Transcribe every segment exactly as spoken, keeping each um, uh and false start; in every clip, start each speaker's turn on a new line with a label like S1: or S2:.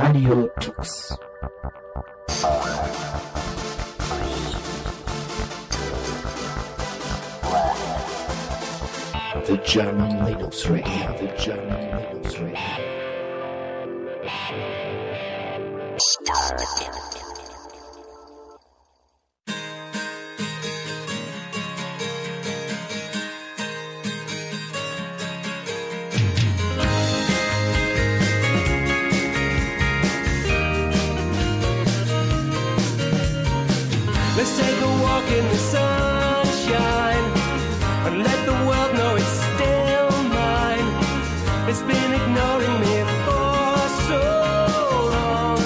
S1: Radio Tux. The German Linux Radio, the German Linux Radio.
S2: Let's take a walk in the sunshine and let the world know it's still mine. It's been ignoring me for so long.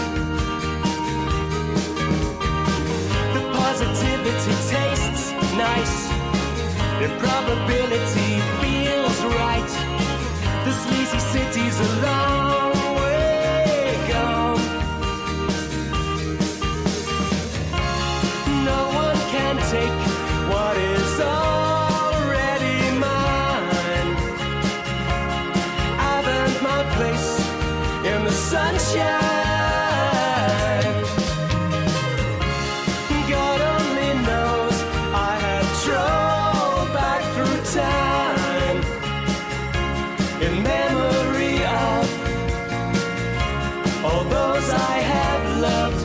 S2: The positivity tastes nice. The probability feels right. The sleazy city's a long way gone. Take what is already mine. I've earned my place in the sunshine. God only knows I have trolled back through time in memory of all those I have loved.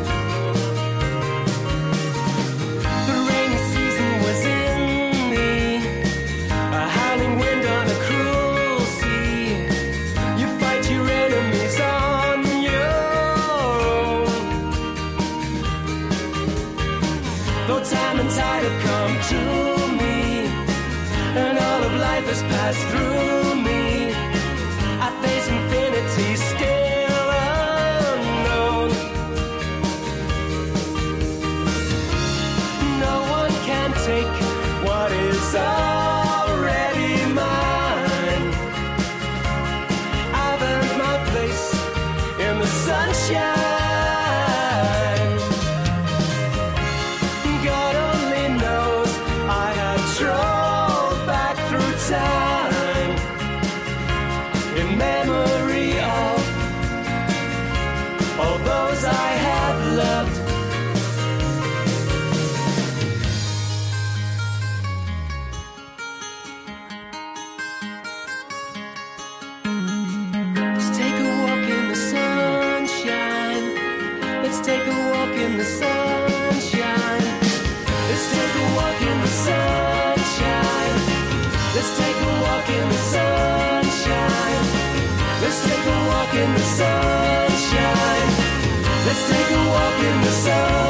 S2: Time and tide have come to me, and all of life has passed through me. I face infinity still unknown. No one can take what is already mine. I've earned my place in the sunshine. Time in memory of all those I have loved. Let's take a walk in the sunshine. Let's take a walk in the sunshine. Let's take a walk in the sunshine. Let's take a walk in the sunshine. Let's take a walk in the sunshine. Let's take a walk in the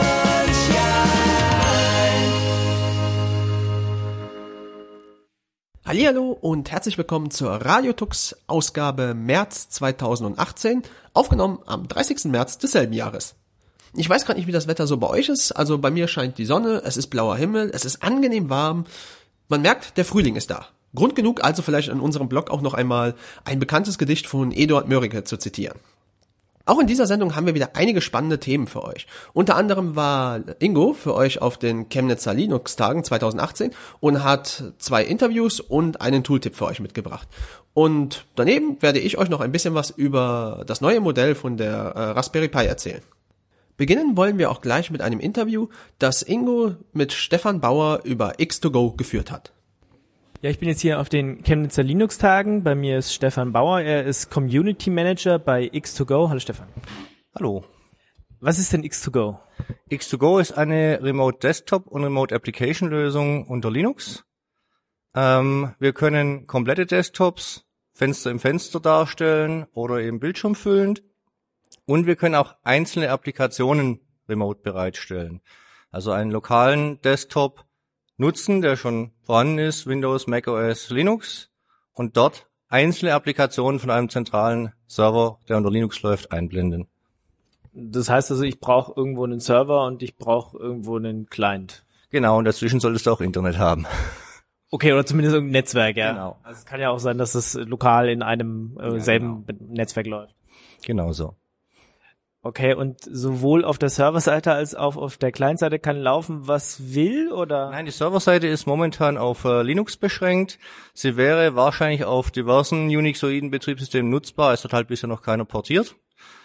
S2: sunshine.
S3: Hallihallo und herzlich willkommen zur Radio Tux Ausgabe März zweitausendachtzehn, aufgenommen am dreißigsten März desselben Jahres. Ich weiß gerade nicht, wie das Wetter so bei euch ist, also bei mir scheint die Sonne, es ist blauer Himmel, es ist angenehm warm. Man merkt, der Frühling ist da. Grund genug also vielleicht in unserem Blog auch noch einmal ein bekanntes Gedicht von Eduard Mörike zu zitieren. Auch in dieser Sendung haben wir wieder einige spannende Themen für euch. Unter anderem war Ingo für euch auf den Chemnitzer Linux-Tagen zweitausendachtzehn und hat zwei Interviews und einen Tooltip für euch mitgebracht. Und daneben werde ich euch noch ein bisschen was über das neue Modell von der äh, Raspberry Pi erzählen. Beginnen wollen wir auch gleich mit einem Interview, das Ingo mit Stefan Bauer über X zwei Go geführt hat.
S4: Ja, ich bin jetzt hier auf den Chemnitzer Linux-Tagen. Bei mir ist Stefan Bauer. Er ist Community Manager bei X zwei Go. Hallo Stefan.
S5: Hallo.
S4: Was ist denn X zwei Go?
S5: X zwei Go ist eine Remote Desktop und Remote Application Lösung unter Linux. Ähm, wir können komplette Desktops, Fenster im Fenster darstellen oder eben bildschirmfüllend. Und wir können auch einzelne Applikationen remote bereitstellen. Also einen lokalen Desktop nutzen, der schon vorhanden ist, Windows, macOS, Linux, und dort einzelne Applikationen von einem zentralen Server, der unter Linux läuft, einblenden.
S4: Das heißt also, ich brauche irgendwo einen Server und ich brauche irgendwo einen Client.
S5: Genau, und dazwischen solltest du auch Internet haben.
S4: Okay, oder zumindest irgendein Netzwerk, ja.
S5: Genau.
S4: Also es kann ja auch sein, dass es lokal in einem äh,
S5: ja,
S4: selben
S5: genau.
S4: Netzwerk läuft.
S5: Genau so.
S4: Okay, und sowohl auf der Serverseite als auch auf der Clientseite kann laufen, was will, oder?
S5: Nein, die Serverseite ist momentan auf äh, Linux beschränkt. Sie wäre wahrscheinlich auf diversen Unixoiden Betriebssystemen nutzbar, es hat halt bisher noch keiner portiert.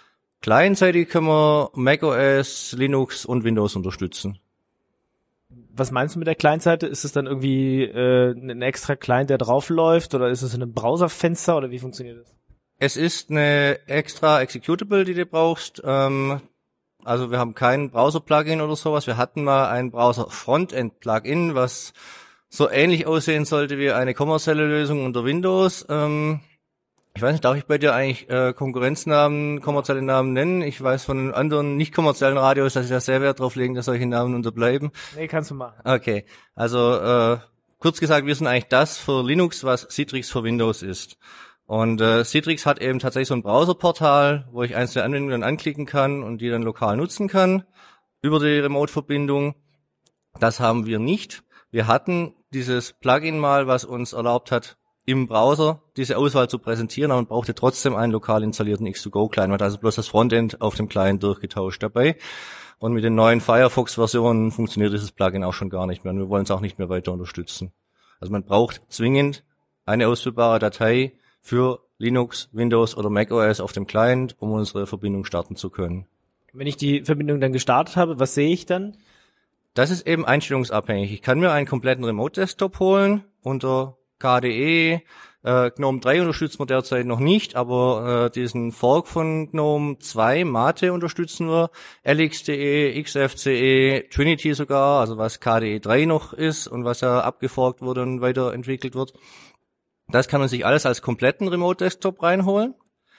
S5: clientseitig können wir macOS, Linux und Windows unterstützen.
S4: Was meinst du mit der Client-Seite? Ist es dann irgendwie äh, ein extra Client, der draufläuft, oder ist es in einem Browserfenster, oder wie funktioniert das?
S5: Es ist eine extra Executable, die du brauchst. Ähm, also wir haben kein Browser-Plugin oder sowas. Wir hatten mal ein Browser-Frontend-Plugin, was so ähnlich aussehen sollte wie eine kommerzielle Lösung unter Windows. Ähm, ich weiß nicht, darf ich bei dir eigentlich äh, Konkurrenznamen, kommerzielle Namen nennen? Ich weiß von anderen nicht kommerziellen Radios, dass sie da sehr Wert drauf legen, dass solche Namen unterbleiben.
S4: Nee, kannst du machen.
S5: Okay, also äh, kurz gesagt, wir sind eigentlich das für Linux, was Citrix für Windows ist. Und äh, Citrix hat eben tatsächlich so ein Browserportal, wo ich einzelne Anwendungen dann anklicken kann und die dann lokal nutzen kann über die Remote-Verbindung. Das haben wir nicht. Wir hatten dieses Plugin mal, was uns erlaubt hat, im Browser diese Auswahl zu präsentieren, aber man brauchte trotzdem einen lokal installierten X zwei Go Client. Man hat also bloß das Frontend auf dem Client durchgetauscht dabei. Und mit den neuen Firefox-Versionen funktioniert dieses Plugin auch schon gar nicht mehr. Und wir wollen es auch nicht mehr weiter unterstützen. Also man braucht zwingend eine ausführbare Datei für Linux, Windows oder macOS auf dem Client, um unsere Verbindung starten zu können.
S4: Wenn ich die Verbindung dann gestartet habe, was sehe ich dann?
S5: Das ist eben einstellungsabhängig. Ich kann mir einen kompletten Remote-Desktop holen unter K D E. Äh, GNOME drei unterstützen wir derzeit noch nicht, aber äh, diesen Fork von GNOME zwei, Mate, unterstützen wir. L X punkt D E, X F C E, Trinity sogar, also was K D E drei noch ist und was ja abgeforkt wurde und weiterentwickelt wird. Das kann man sich alles als kompletten Remote-Desktop reinholen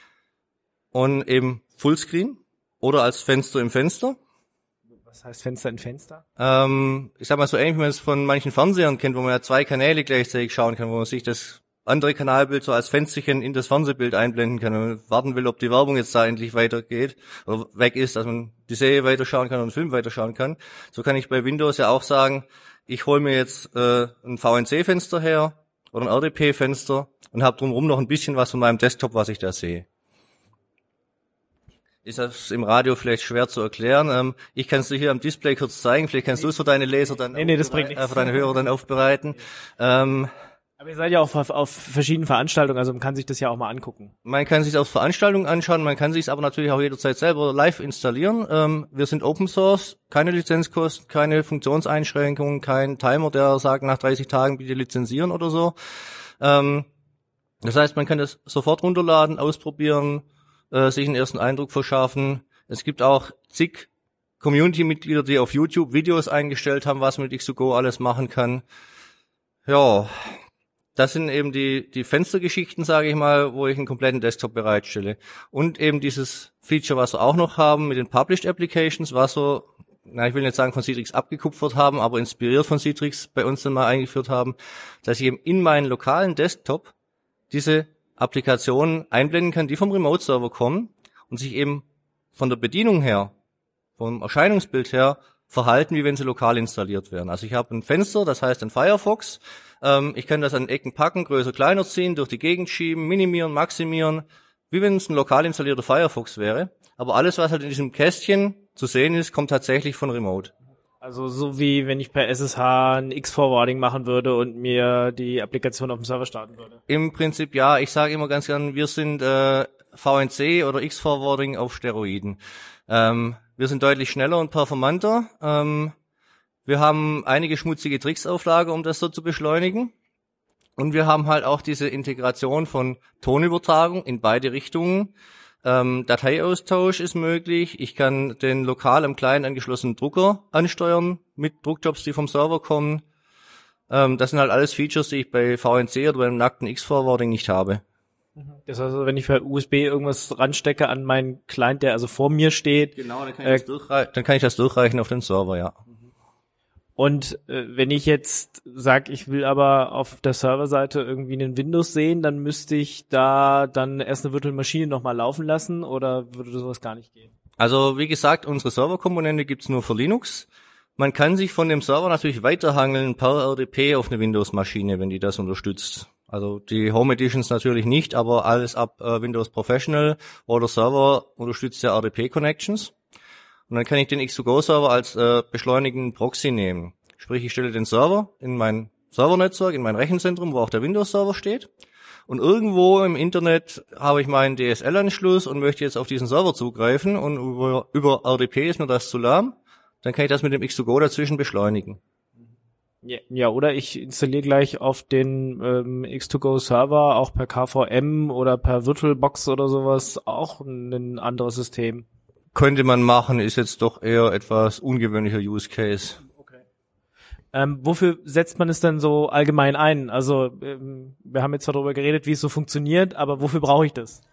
S5: und eben Fullscreen oder als Fenster im Fenster.
S4: Was heißt Fenster in Fenster?
S5: Ähm, ich sag mal so ähnlich, wie man es von manchen Fernsehern kennt, wo man ja zwei Kanäle gleichzeitig schauen kann, wo man sich das andere Kanalbild so als Fensterchen in das Fernsehbild einblenden kann und warten will, ob die Werbung jetzt da endlich weitergeht oder weg ist, dass man die Serie weiterschauen kann und den Film weiterschauen kann. So kann ich bei Windows ja auch sagen, ich hole mir jetzt äh, ein V N C-Fenster her oder ein R D P-Fenster und habe drumherum noch ein bisschen was von meinem Desktop, was ich da sehe. Ist das im Radio vielleicht schwer zu erklären? Ähm, ich kann es dir hier am Display kurz zeigen. Vielleicht kannst du es für deine Leser dann,
S4: nee, nee, das bringt nichts.
S5: Äh, für deine Hörer dann aufbereiten. Ähm,
S4: Aber ihr seid ja auch auf, auf verschiedenen Veranstaltungen, also man kann sich das ja auch mal angucken.
S5: Man kann sich auf Veranstaltungen anschauen, man kann sich es aber natürlich auch jederzeit selber live installieren. Ähm, wir sind Open Source, keine Lizenzkosten, keine Funktionseinschränkungen, kein Timer, der sagt, nach dreißig Tagen bitte lizenzieren oder so. Ähm, das heißt, man kann das sofort runterladen, ausprobieren, äh, sich einen ersten Eindruck verschaffen. Es gibt auch zig Community-Mitglieder, die auf YouTube Videos eingestellt haben, was man mit X zwei Go alles machen kann. Ja, das sind eben die die Fenstergeschichten, sage ich mal, wo ich einen kompletten Desktop bereitstelle. Und eben dieses Feature, was wir auch noch haben mit den Published Applications, was wir, na, ich will nicht sagen von Citrix abgekupfert haben, aber inspiriert von Citrix bei uns dann mal eingeführt haben, dass ich eben in meinen lokalen Desktop diese Applikationen einblenden kann, die vom Remote-Server kommen und sich eben von der Bedienung her, vom Erscheinungsbild her, verhalten, wie wenn sie lokal installiert werden. Also ich habe ein Fenster, das heißt ein Firefox. Ähm, ich kann das an Ecken packen, größer, kleiner ziehen, durch die Gegend schieben, minimieren, maximieren, wie wenn es ein lokal installierter Firefox wäre. Aber alles, was halt in diesem Kästchen zu sehen ist, kommt tatsächlich von Remote.
S4: Also so wie wenn ich per S S H ein X-Forwarding machen würde und mir die Applikation auf dem Server starten würde.
S5: Im Prinzip ja. Ich sage immer ganz gern, wir sind äh, V N C oder X-Forwarding auf Steroiden. Ähm, wir sind deutlich schneller und performanter. Ähm, wir haben einige schmutzige Tricks auf Lager, um das so zu beschleunigen. Und wir haben halt auch diese Integration von Tonübertragung in beide Richtungen. Ähm, Dateiaustausch ist möglich. Ich kann den lokal am Client angeschlossenen Drucker ansteuern mit Druckjobs, die vom Server kommen. Ähm, das sind halt alles Features, die ich bei V N C oder beim nackten X-Forwarding nicht habe.
S4: Das heißt also, wenn ich per U S B irgendwas ranstecke an meinen Client, der also vor mir steht.
S5: Genau, dann kann,
S4: äh,
S5: ich, das durchrei- dann kann ich das durchreichen auf den Server, ja.
S4: Und äh, wenn ich jetzt sage, ich will aber auf der Serverseite irgendwie einen Windows sehen, dann müsste ich da dann erst eine virtuelle Maschine nochmal laufen lassen oder würde sowas gar nicht gehen?
S5: Also wie gesagt, unsere Serverkomponente gibt's nur für Linux. Man kann sich von dem Server natürlich weiterhangeln per R D P auf eine Windows-Maschine, wenn die das unterstützt. Also die Home Editions natürlich nicht, aber alles ab äh, Windows Professional oder Server unterstützt ja R D P-Connections. Und dann kann ich den X zwei Go Server als äh, beschleunigenden Proxy nehmen. Sprich, ich stelle den Server in mein Servernetzwerk, in mein Rechenzentrum, wo auch der Windows Server steht. und irgendwo im Internet habe ich meinen D S L-Anschluss und möchte jetzt auf diesen Server zugreifen und über, über R D P ist mir das zu lahm, dann kann ich das mit dem X zwei Go dazwischen beschleunigen.
S4: Ja, ja, oder ich installiere gleich auf den ähm, X zwei Go Server auch per K V M oder per VirtualBox oder sowas auch ein anderes System.
S5: Könnte man machen, ist jetzt doch eher etwas ungewöhnlicher Use Case.
S4: Ähm, wofür setzt man es denn so allgemein ein? Also ähm, wir haben jetzt zwar darüber geredet, wie es so funktioniert, aber wofür brauche ich das?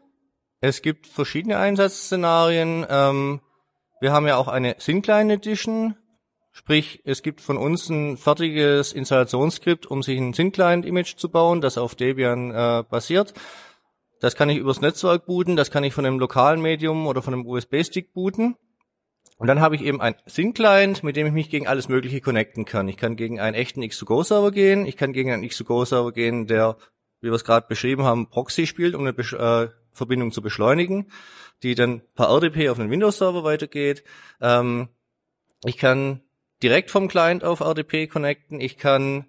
S5: Es gibt verschiedene Einsatzszenarien. Ähm, wir haben ja auch eine Thin-Client Edition, sprich es gibt von uns ein fertiges Installationsskript, um sich ein Thin-Client-Image zu bauen, das auf Debian äh, basiert. Das kann ich übers Netzwerk booten, das kann ich von einem lokalen Medium oder von einem U S B-Stick booten. Und dann habe ich eben ein Thin-Client, mit dem ich mich gegen alles Mögliche connecten kann. Ich kann gegen einen echten X zwei Go Server gehen, ich kann gegen einen X zwei Go Server gehen, der, wie wir es gerade beschrieben haben, Proxy spielt, um eine Besch- äh, Verbindung zu beschleunigen, die dann per R D P auf einen Windows-Server weitergeht. Ähm, ich kann direkt vom Client auf R D P connecten, ich kann,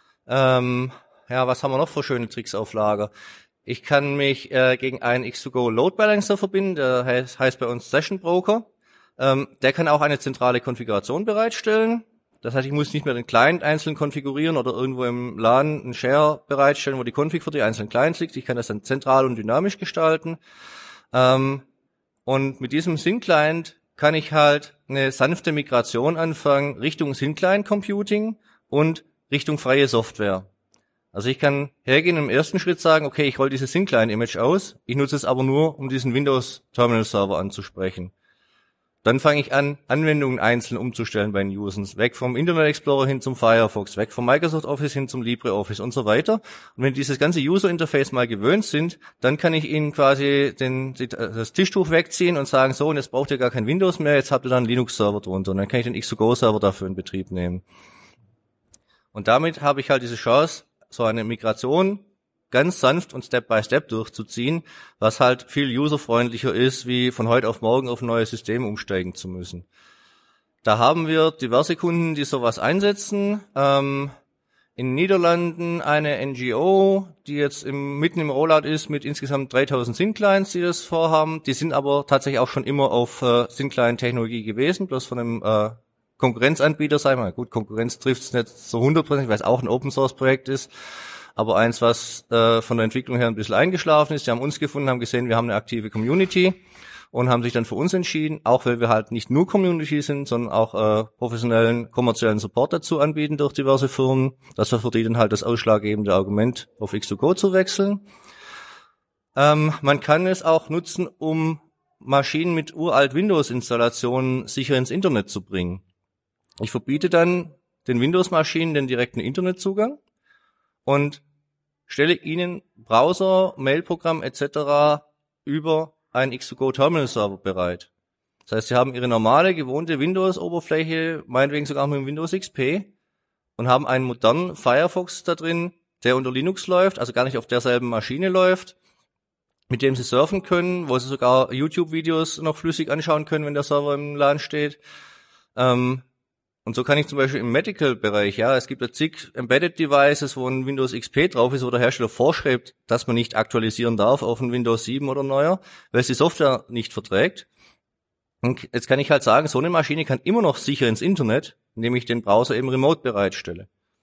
S5: ähm, ja, was haben wir noch für schöne Tricks auf Lager? Ich kann mich äh, gegen einen X zwei Go Load Balancer verbinden, der heißt, heißt bei uns Session Broker. Ähm, der kann auch eine zentrale Konfiguration bereitstellen. Das heißt, ich muss nicht mehr den Client einzeln konfigurieren oder irgendwo im LAN einen Share bereitstellen, wo die Config für die einzelnen Clients liegt. Ich kann das dann zentral und dynamisch gestalten. Ähm, und mit diesem Thin-Client kann ich halt eine sanfte Migration anfangen Richtung Thin-Client Computing und Richtung freie Software. Also ich kann hergehen und im ersten Schritt sagen, okay, ich roll dieses Thin-Client-Image aus. Ich nutze es aber nur, um diesen Windows-Terminal-Server anzusprechen. Dann fange ich an, Anwendungen einzeln umzustellen bei den Users. Weg vom Internet Explorer hin zum Firefox, weg vom Microsoft Office hin zum LibreOffice und so weiter. Und wenn dieses ganze User-Interface mal gewöhnt sind, dann kann ich ihnen quasi den, das Tischtuch wegziehen und sagen, so, und jetzt braucht ihr gar kein Windows mehr, jetzt habt ihr da einen Linux-Server drunter. Und dann kann ich den X zwei Go Server dafür in Betrieb nehmen. Und damit habe ich halt diese Chance, so eine Migration ganz sanft und Step by Step durchzuziehen, was halt viel userfreundlicher ist, wie von heute auf morgen auf ein neues System umsteigen zu müssen. Da haben wir diverse Kunden, die sowas einsetzen. Ähm, in den Niederlanden eine N G O, die jetzt im, mitten im Rollout ist mit insgesamt dreitausend Thin-Clients, die das vorhaben. Die sind aber tatsächlich auch schon immer auf äh, Thin-Client-Technologie gewesen, bloß von einem äh, Konkurrenzanbieter, sagen wir mal. Gut, Konkurrenz trifft es nicht so hundertprozentig, weil es auch ein Open-Source-Projekt ist. Aber eins, was äh, von der Entwicklung her ein bisschen eingeschlafen ist. Die haben uns gefunden, haben gesehen, wir haben eine aktive Community und haben sich dann für uns entschieden, auch weil wir halt nicht nur Community sind, sondern auch äh, professionellen, kommerziellen Support dazu anbieten durch diverse Firmen. Das war für die dann halt das ausschlaggebende Argument, auf X zwei Go zu wechseln. Ähm, man kann es auch nutzen, um Maschinen mit uralt Windows-Installationen sicher ins Internet zu bringen. Ich verbiete dann den Windows-Maschinen den direkten Internetzugang und stelle Ihnen Browser, Mailprogramm et cetera über einen X zwei Go Terminal Server bereit. Das heißt, Sie haben Ihre normale, gewohnte Windows-Oberfläche, meinetwegen sogar mit Windows X P und haben einen modernen Firefox da drin, der unter Linux läuft, also gar nicht auf derselben Maschine läuft, mit dem Sie surfen können, wo Sie sogar YouTube-Videos noch flüssig anschauen können, wenn der Server im LAN steht. Ähm, Und so kann ich zum Beispiel im Medical-Bereich, ja, es gibt ja zig Embedded Devices, wo ein Windows X P drauf ist, wo der Hersteller vorschreibt, dass man nicht aktualisieren darf auf ein Windows sieben oder neuer, weil es die Software nicht verträgt. Und jetzt kann ich halt sagen, so eine Maschine kann immer noch sicher ins Internet, indem ich den Browser eben remote bereitstelle.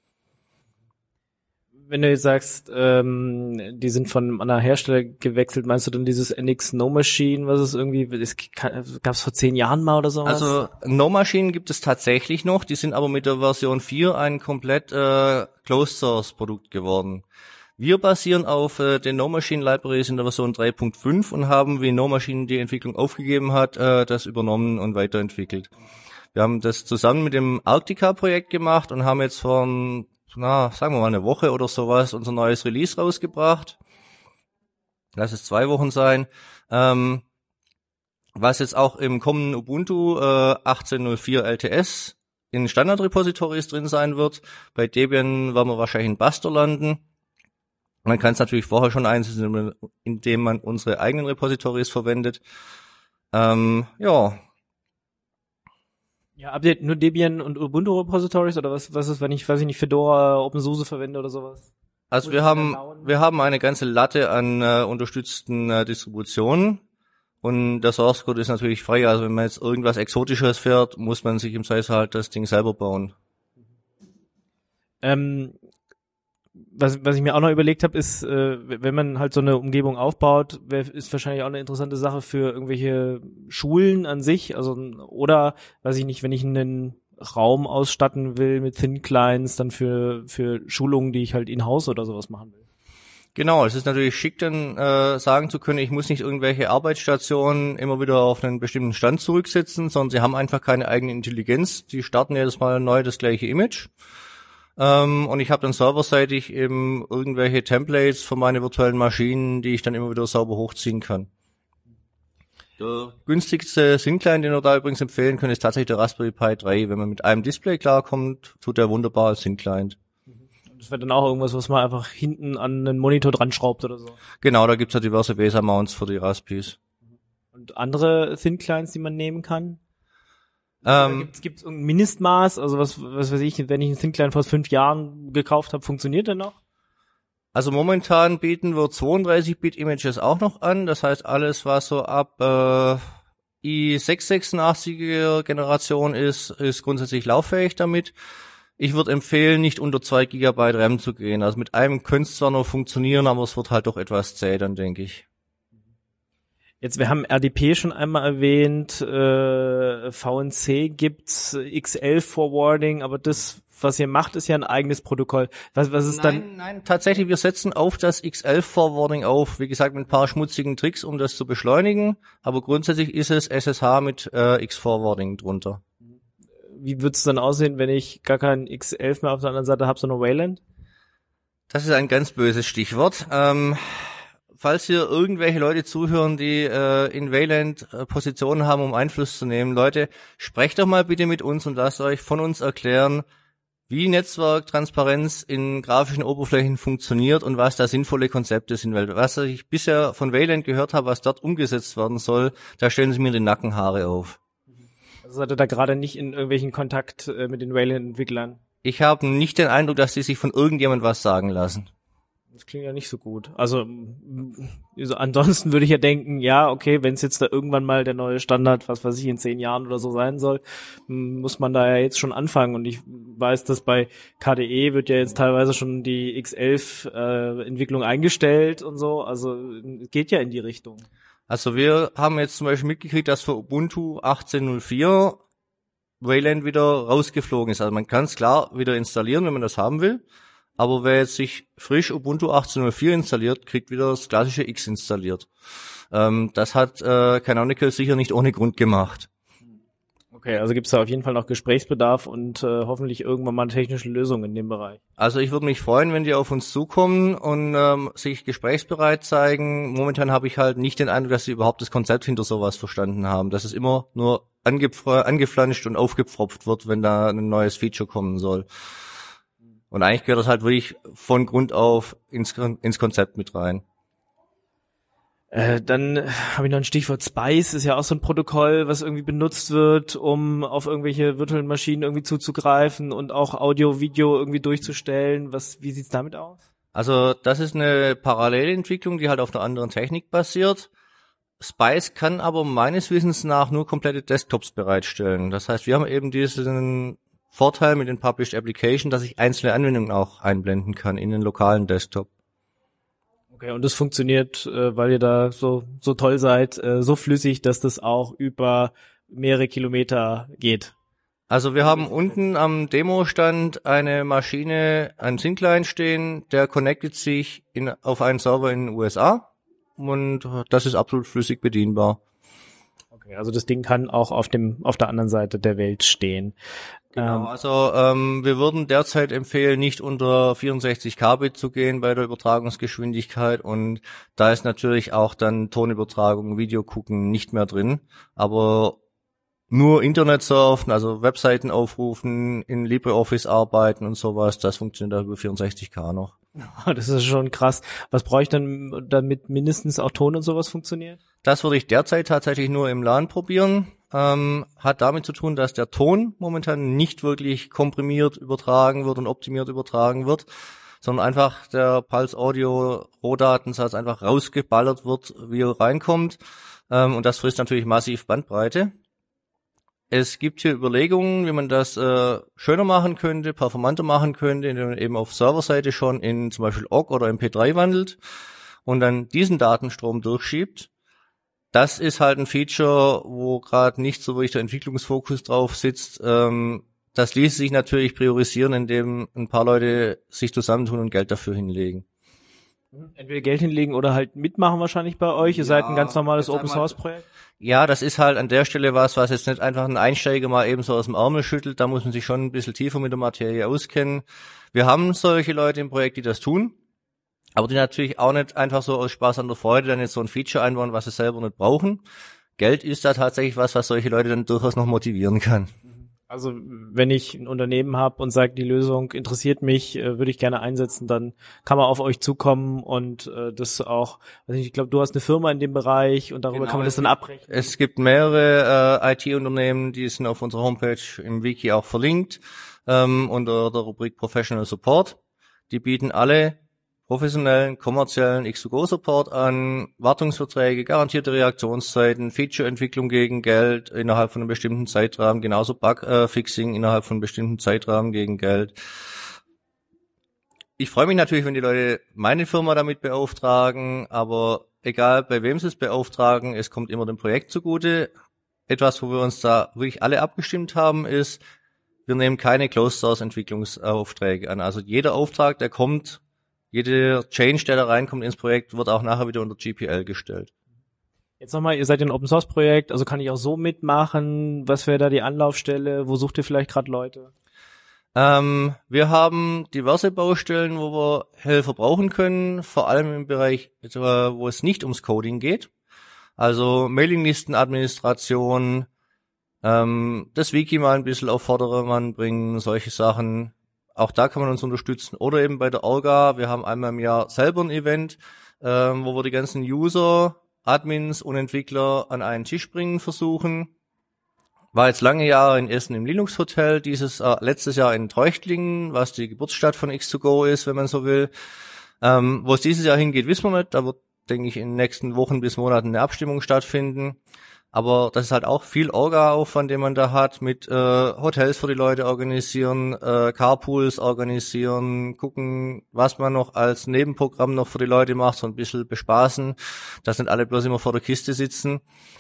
S4: Wenn du jetzt sagst, ähm, die sind von einem anderen Hersteller gewechselt, meinst du dann dieses N X No Machine, was es irgendwie, das gab es vor zehn Jahren mal oder sowas?
S5: Also No Machine gibt es tatsächlich noch, die sind aber mit der Version vier ein komplett äh, Closed Source Produkt geworden. Wir basieren auf äh, den No Machine Libraries in der Version drei Punkt fünf und haben, wie No Machine die Entwicklung aufgegeben hat, äh, das übernommen und weiterentwickelt. Wir haben das zusammen mit dem Arctica-Projekt gemacht und haben jetzt vor na, sagen wir mal eine Woche oder sowas, unser neues Release rausgebracht. Lass es zwei Wochen sein. Ähm, was jetzt auch im kommenden Ubuntu äh, achtzehn Punkt null vier L T S in Standard-Repositories drin sein wird. Bei Debian werden wir wahrscheinlich in Buster landen. Man kann es natürlich vorher schon einsetzen, indem man unsere eigenen Repositories verwendet. Ähm, ja.
S4: Ja, habt ihr nur Debian und Ubuntu Repositories oder was, was ist, wenn ich, weiß ich nicht, Fedora, OpenSUSE verwende oder sowas?
S5: Also wir haben wir haben eine ganze Latte an äh, unterstützten äh, Distributionen und der Source Code ist natürlich frei. Also wenn man jetzt irgendwas Exotisches fährt, muss man sich im Zweifel halt das Ding selber bauen.
S4: Ähm, was, was ich mir auch noch überlegt habe, ist, äh, wenn man halt so eine Umgebung aufbaut, wär, ist wahrscheinlich auch eine interessante Sache für irgendwelche Schulen an sich. Also oder, weiß ich nicht, wenn ich einen Raum ausstatten will mit Thin Clients, dann für für Schulungen, die ich halt in-house oder sowas machen will.
S5: Genau, es ist natürlich schick, dann äh, sagen zu können, ich muss nicht irgendwelche Arbeitsstationen immer wieder auf einen bestimmten Stand zurücksetzen, sondern sie haben einfach keine eigene Intelligenz. Die starten jedes Mal neu das gleiche Image. Ähm, und ich habe dann serverseitig eben irgendwelche Templates für meine virtuellen Maschinen, die ich dann immer wieder sauber hochziehen kann. Der günstigste Thin-Client, den wir da übrigens empfehlen können, ist tatsächlich der Raspberry Pi drei. Wenn man mit einem Display klarkommt, tut der wunderbar als Thin-Client.
S4: Das wäre dann auch irgendwas, was man einfach hinten an einen Monitor dran schraubt oder so.
S5: Genau, da gibt's ja diverse V E S A-Mounts für die Raspis.
S4: Und andere Thin-Clients, die man nehmen kann?
S5: Ähm,
S4: Gibt's gibt's irgendein Mindestmaß? Also was was weiß ich, wenn ich einen Thin-Client vor fünf Jahren gekauft habe, funktioniert der noch?
S5: Also momentan bieten wir zweiunddreißig Bit Images auch noch an. Das heißt, alles, was so ab äh, i sechs sechsundachtziger Generation ist, ist grundsätzlich lauffähig damit. Ich würde empfehlen, nicht unter zwei Gigabyte RAM zu gehen. Also mit einem könnte es zwar noch funktionieren, aber es wird halt doch etwas zäh, dann denke ich.
S4: Jetzt, wir haben R D P schon einmal erwähnt, äh, V N C gibt's, X elf Forwarding, aber das, was ihr macht, ist ja ein eigenes Protokoll. Was, was ist
S5: nein,
S4: dann?
S5: Nein, tatsächlich, wir setzen auf das X elf Forwarding auf. Wie gesagt, mit ein paar schmutzigen Tricks, um das zu beschleunigen. Aber grundsätzlich ist es S S H mit äh, X Forwarding drunter.
S4: Wie wird's dann aussehen, wenn ich gar kein X elf mehr auf der anderen Seite habe, sondern Wayland?
S5: Das ist ein ganz böses Stichwort. Ähm, falls hier irgendwelche Leute zuhören, die äh, in Wayland äh, Positionen haben, um Einfluss zu nehmen, Leute, sprecht doch mal bitte mit uns und lasst euch von uns erklären, wie Netzwerktransparenz in grafischen Oberflächen funktioniert und was da sinnvolle Konzepte sind. Weil was ich bisher von Wayland gehört habe, was dort umgesetzt werden soll, da stellen sie mir die Nackenhaare auf.
S4: Also seid ihr da gerade nicht in irgendwelchen Kontakt äh, mit den Wayland-Entwicklern?
S5: Ich habe nicht den Eindruck, dass die sich von irgendjemand was sagen lassen.
S4: Das klingt ja nicht so gut. Also, also ansonsten würde ich ja denken, ja, okay, wenn es jetzt da irgendwann mal der neue Standard, was weiß ich, in zehn Jahren oder so sein soll, muss man da ja jetzt schon anfangen. Und ich weiß, dass bei K D E wird ja jetzt teilweise schon die X elf äh, Entwicklung eingestellt und so. Also geht ja in die Richtung.
S5: Also wir haben jetzt zum Beispiel mitgekriegt, dass für Ubuntu achtzehn Punkt null vier Wayland wieder rausgeflogen ist. Also man kann es klar wieder installieren, wenn man das haben will. Aber wer jetzt sich frisch Ubuntu achtzehn Punkt null vier installiert, kriegt wieder das klassische X installiert. Ähm, das hat äh, Canonical sicher nicht ohne Grund gemacht.
S4: Okay, also gibt es da auf jeden Fall noch Gesprächsbedarf und äh, hoffentlich irgendwann mal eine technische Lösung in dem Bereich.
S5: Also ich würde mich freuen, wenn die auf uns zukommen und ähm, sich gesprächsbereit zeigen. Momentan habe ich halt nicht den Eindruck, dass sie überhaupt das Konzept hinter sowas verstanden haben. Dass es immer nur angepf- angeflanscht und aufgepfropft wird, wenn da ein neues Feature kommen soll. Und eigentlich gehört das halt wirklich von Grund auf ins, ins Konzept mit rein.
S4: Äh, dann habe ich noch ein Stichwort Spice, ist ja auch so ein Protokoll, was irgendwie benutzt wird, um auf irgendwelche virtuellen Maschinen irgendwie zuzugreifen und auch Audio, Video irgendwie durchzustellen. Was, wie sieht's damit aus?
S5: Also das ist eine Parallelentwicklung, die halt auf einer anderen Technik basiert. Spice kann aber meines Wissens nach nur komplette Desktops bereitstellen. Das heißt, wir haben eben diesen Vorteil mit den Published Application, dass ich einzelne Anwendungen auch einblenden kann in den lokalen Desktop.
S4: Okay, und das funktioniert, äh, weil ihr da so so toll seid, äh, so flüssig, dass das auch über mehrere Kilometer geht.
S5: Also wir haben unten am Demo-Stand eine Maschine, einen Thin-Client stehen, der connectet sich in, auf einen Server in den U S A und das ist absolut flüssig bedienbar.
S4: Okay, also das Ding kann auch auf dem auf der anderen Seite der Welt stehen.
S5: Genau,
S4: Ähm,
S5: also ähm, wir würden derzeit empfehlen, nicht unter vierundsechzig Kbit zu gehen bei der Übertragungsgeschwindigkeit und da ist natürlich auch dann Tonübertragung, Video gucken nicht mehr drin, aber nur Internet surfen, also Webseiten aufrufen, in LibreOffice arbeiten und sowas, das funktioniert da über vierundsechzig K noch.
S4: Das ist schon krass. Was brauche ich dann, damit mindestens auch Ton und sowas funktioniert?
S5: Das würde ich derzeit tatsächlich nur im LAN probieren. Ähm, hat damit zu tun, dass der Ton momentan nicht wirklich komprimiert übertragen wird und optimiert übertragen wird. sondern einfach der Pulse Audio Rohdatensatz einfach rausgeballert wird, wie er reinkommt. Ähm, und das frisst natürlich massiv Bandbreite. Es gibt hier Überlegungen, wie man das äh, schöner machen könnte, performanter machen könnte, indem man eben auf Serverseite schon in zum Beispiel O G G oder M P drei wandelt und dann diesen Datenstrom durchschiebt. Das ist halt ein Feature, wo gerade nicht so wirklich der Entwicklungsfokus drauf sitzt. Ähm, das ließ sich natürlich priorisieren, indem ein paar Leute sich zusammentun und Geld dafür hinlegen.
S4: Entweder Geld hinlegen oder halt mitmachen wahrscheinlich bei euch. Ihr
S5: Ja,
S4: seid ein ganz normales
S5: jetzt
S4: Open
S5: einmal-
S4: Source Projekt.
S5: Ja, das ist halt an der Stelle was, was jetzt nicht einfach ein Einsteiger mal eben so aus dem Ärmel schüttelt. Da muss man sich schon ein bisschen tiefer mit der Materie auskennen. Wir haben solche Leute im Projekt, die das tun, aber die natürlich auch nicht einfach so aus Spaß an der Freude dann jetzt so ein Feature einbauen, was sie selber nicht brauchen. Geld ist da tatsächlich was, was solche Leute dann durchaus noch motivieren kann.
S4: Also wenn ich ein Unternehmen habe und sage, die Lösung interessiert mich, äh, würde ich gerne einsetzen, dann kann man auf euch zukommen und äh, das auch, also ich glaube, du hast eine Firma in dem Bereich und darüber
S5: Genau,
S4: kann man das
S5: es
S4: dann
S5: gibt-
S4: abrechnen.
S5: Es gibt mehrere äh, I T-Unternehmen, die sind auf unserer Homepage im Wiki auch verlinkt, ähm, unter der Rubrik Professional Support. Die bieten alle professionellen, kommerziellen X zwei Go Support an, Wartungsverträge, garantierte Reaktionszeiten, Feature-Entwicklung gegen Geld innerhalb von einem bestimmten Zeitrahmen, genauso Bug-Fixing innerhalb von einem bestimmten Zeitrahmen gegen Geld. Ich freue mich natürlich, wenn die Leute meine Firma damit beauftragen, aber egal bei wem sie es beauftragen, es kommt immer dem Projekt zugute. Etwas, wo wir uns da wirklich alle abgestimmt haben, ist, wir nehmen keine Closed-Source-Entwicklungsaufträge an. Also jeder Auftrag, der kommt, jeder Change, der da reinkommt ins Projekt, wird auch nachher wieder unter G P L gestellt.
S4: Jetzt nochmal, ihr seid ein Open Source Projekt, also kann ich auch so mitmachen? Was wäre da die Anlaufstelle? Wo sucht ihr vielleicht gerade Leute?
S5: Ähm, wir haben diverse Baustellen, wo wir Helfer brauchen können, vor allem im Bereich, äh, wo es nicht ums Coding geht. Also Mailinglistenadministration, ähm, das Wiki mal ein bisschen auf Vordermann bringen, solche Sachen. Auch da kann man uns unterstützen. Oder eben bei der Orga, wir haben einmal im Jahr selber ein Event, ähm, wo wir die ganzen User, Admins und Entwickler an einen Tisch bringen versuchen. War jetzt lange Jahre in Essen im Linux Hotel, dieses äh, letztes Jahr in Treuchtlingen, was die Geburtsstadt von X zwei Go ist, wenn man so will. Ähm, wo es dieses Jahr hingeht, wissen wir nicht. Da wird, denke ich, in den nächsten Wochen bis Monaten eine Abstimmung stattfinden. Aber das ist halt auch viel Orga-Aufwand, den man da hat, mit äh, Hotels für die Leute organisieren, äh, Carpools organisieren, gucken, was man noch als Nebenprogramm noch für die Leute macht, so ein bisschen bespaßen, dass nicht alle bloß immer vor der Kiste sitzen.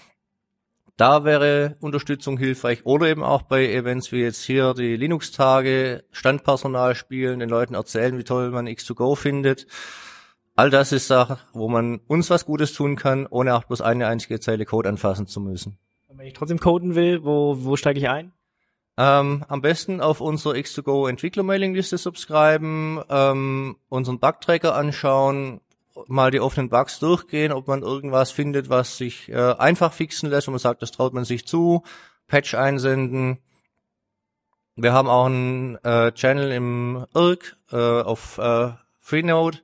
S5: Da wäre Unterstützung hilfreich oder eben auch bei Events wie jetzt hier die Linux-Tage, Standpersonal spielen, den Leuten erzählen, wie toll man X zwei Go findet. All das ist Sache, wo man uns was Gutes tun kann, ohne auch bloß eine einzige Zeile Code anfassen zu müssen.
S4: Und wenn ich trotzdem coden will, wo, wo steige ich ein?
S5: Ähm, am besten auf unsere X zwei Go Entwickler-Mailingliste subscriben, ähm, unseren Bug-Tracker anschauen, mal die offenen Bugs durchgehen, ob man irgendwas findet, was sich äh, einfach fixen lässt, wo man sagt, das traut man sich zu, Patch einsenden. Wir haben auch einen äh, Channel im I R C äh, auf äh, Freenode.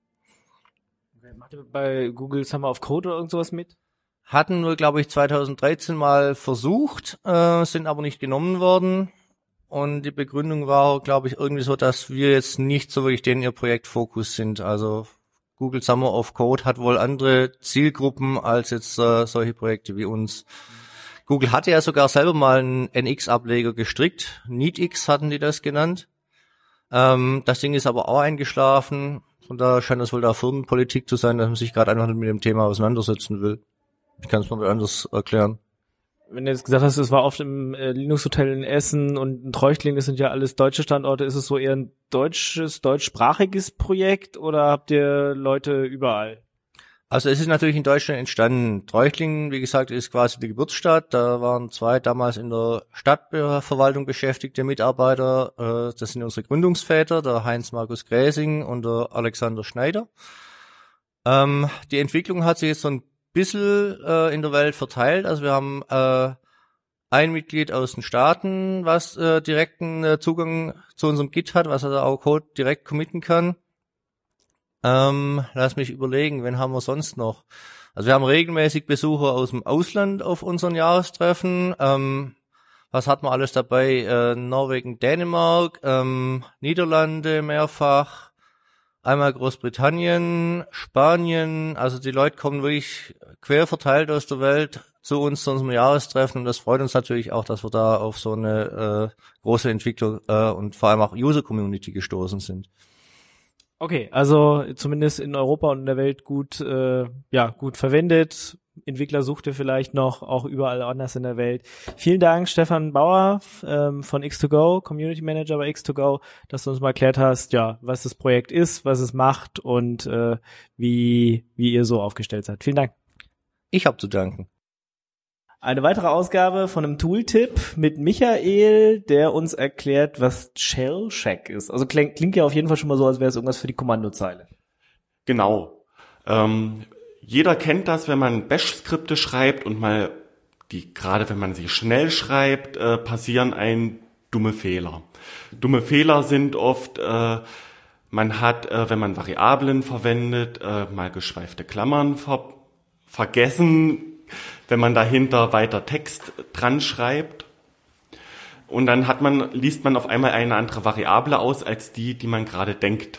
S4: Macht ihr bei Google Summer of Code oder irgend sowas mit?
S5: Hatten wir, glaube ich, zwanzig dreizehn mal versucht, äh, sind aber nicht genommen worden. Und die Begründung war, glaube ich, irgendwie so, dass wir jetzt nicht so wirklich den ihr Projektfokus sind. Also Google Summer of Code hat wohl andere Zielgruppen als jetzt äh, solche Projekte wie uns. Google hatte ja sogar selber mal einen N X-Ableger gestrickt. NeatX hatten die das genannt. Ähm, das Ding ist aber auch eingeschlafen. Von da scheint das wohl da Firmenpolitik zu sein, dass man sich gerade einfach nicht mit dem Thema auseinandersetzen will. Ich kann es mal anders erklären.
S4: Wenn du jetzt gesagt hast, es war oft im äh, Linux-Hotel in Essen und in Treuchtlingen, das sind ja alles deutsche Standorte, ist es so eher ein deutsches, deutschsprachiges Projekt oder habt ihr Leute überall?
S5: Also es ist natürlich in Deutschland entstanden. Treuchtlingen, wie gesagt, ist quasi die Geburtsstadt. Da waren zwei damals in der Stadtverwaltung beschäftigte Mitarbeiter. Äh, das sind unsere Gründungsväter, der Heinz Markus Gräsing und der Alexander Schneider. Ähm, die Entwicklung hat sich jetzt so ein bisschen äh, in der Welt verteilt. Also wir haben äh, ein Mitglied aus den Staaten, was äh, direkten äh, Zugang zu unserem Git hat, was also auch Code direkt committen kann. Ähm, lass mich überlegen, wen haben wir sonst noch? Also wir haben regelmäßig Besucher aus dem Ausland auf unseren Jahrestreffen. Ähm, was hat man alles dabei? Äh, Norwegen, Dänemark, ähm, Niederlande mehrfach. einmal Großbritannien, Spanien, also die Leute kommen wirklich quer verteilt aus der Welt zu uns zu unserem Jahrestreffen und das freut uns natürlich auch, dass wir da auf so eine äh, große Entwickler äh, und vor allem auch User-Community gestoßen sind.
S4: Okay, also zumindest in Europa und in der Welt gut, äh, ja, gut verwendet. Entwickler sucht ihr vielleicht noch, auch überall anders in der Welt. Vielen Dank, Stefan Bauer ähm, von X zwei Go, Community Manager bei X zwei Go, dass du uns mal erklärt hast, ja, was das Projekt ist, was es macht und äh, wie wie ihr so aufgestellt seid. Vielen Dank.
S5: Ich habe zu danken.
S4: Eine weitere Ausgabe von einem Tooltip mit Michael, der uns erklärt, was Shell-Check ist. Also klingt, klingt ja auf jeden Fall schon mal so, als wäre es irgendwas für die Kommandozeile.
S6: Genau. Ähm, jeder kennt das, wenn man Bash-Skripte schreibt und mal die, gerade wenn man sie schnell schreibt, äh, passieren ein dumme Fehler. Dumme Fehler sind oft, äh, man hat, äh, wenn man Variablen verwendet, äh, mal geschweifte Klammern ver- vergessen, wenn man dahinter weiter Text dran schreibt. Und dann hat man, liest man auf einmal eine andere Variable aus als die, die man gerade denkt.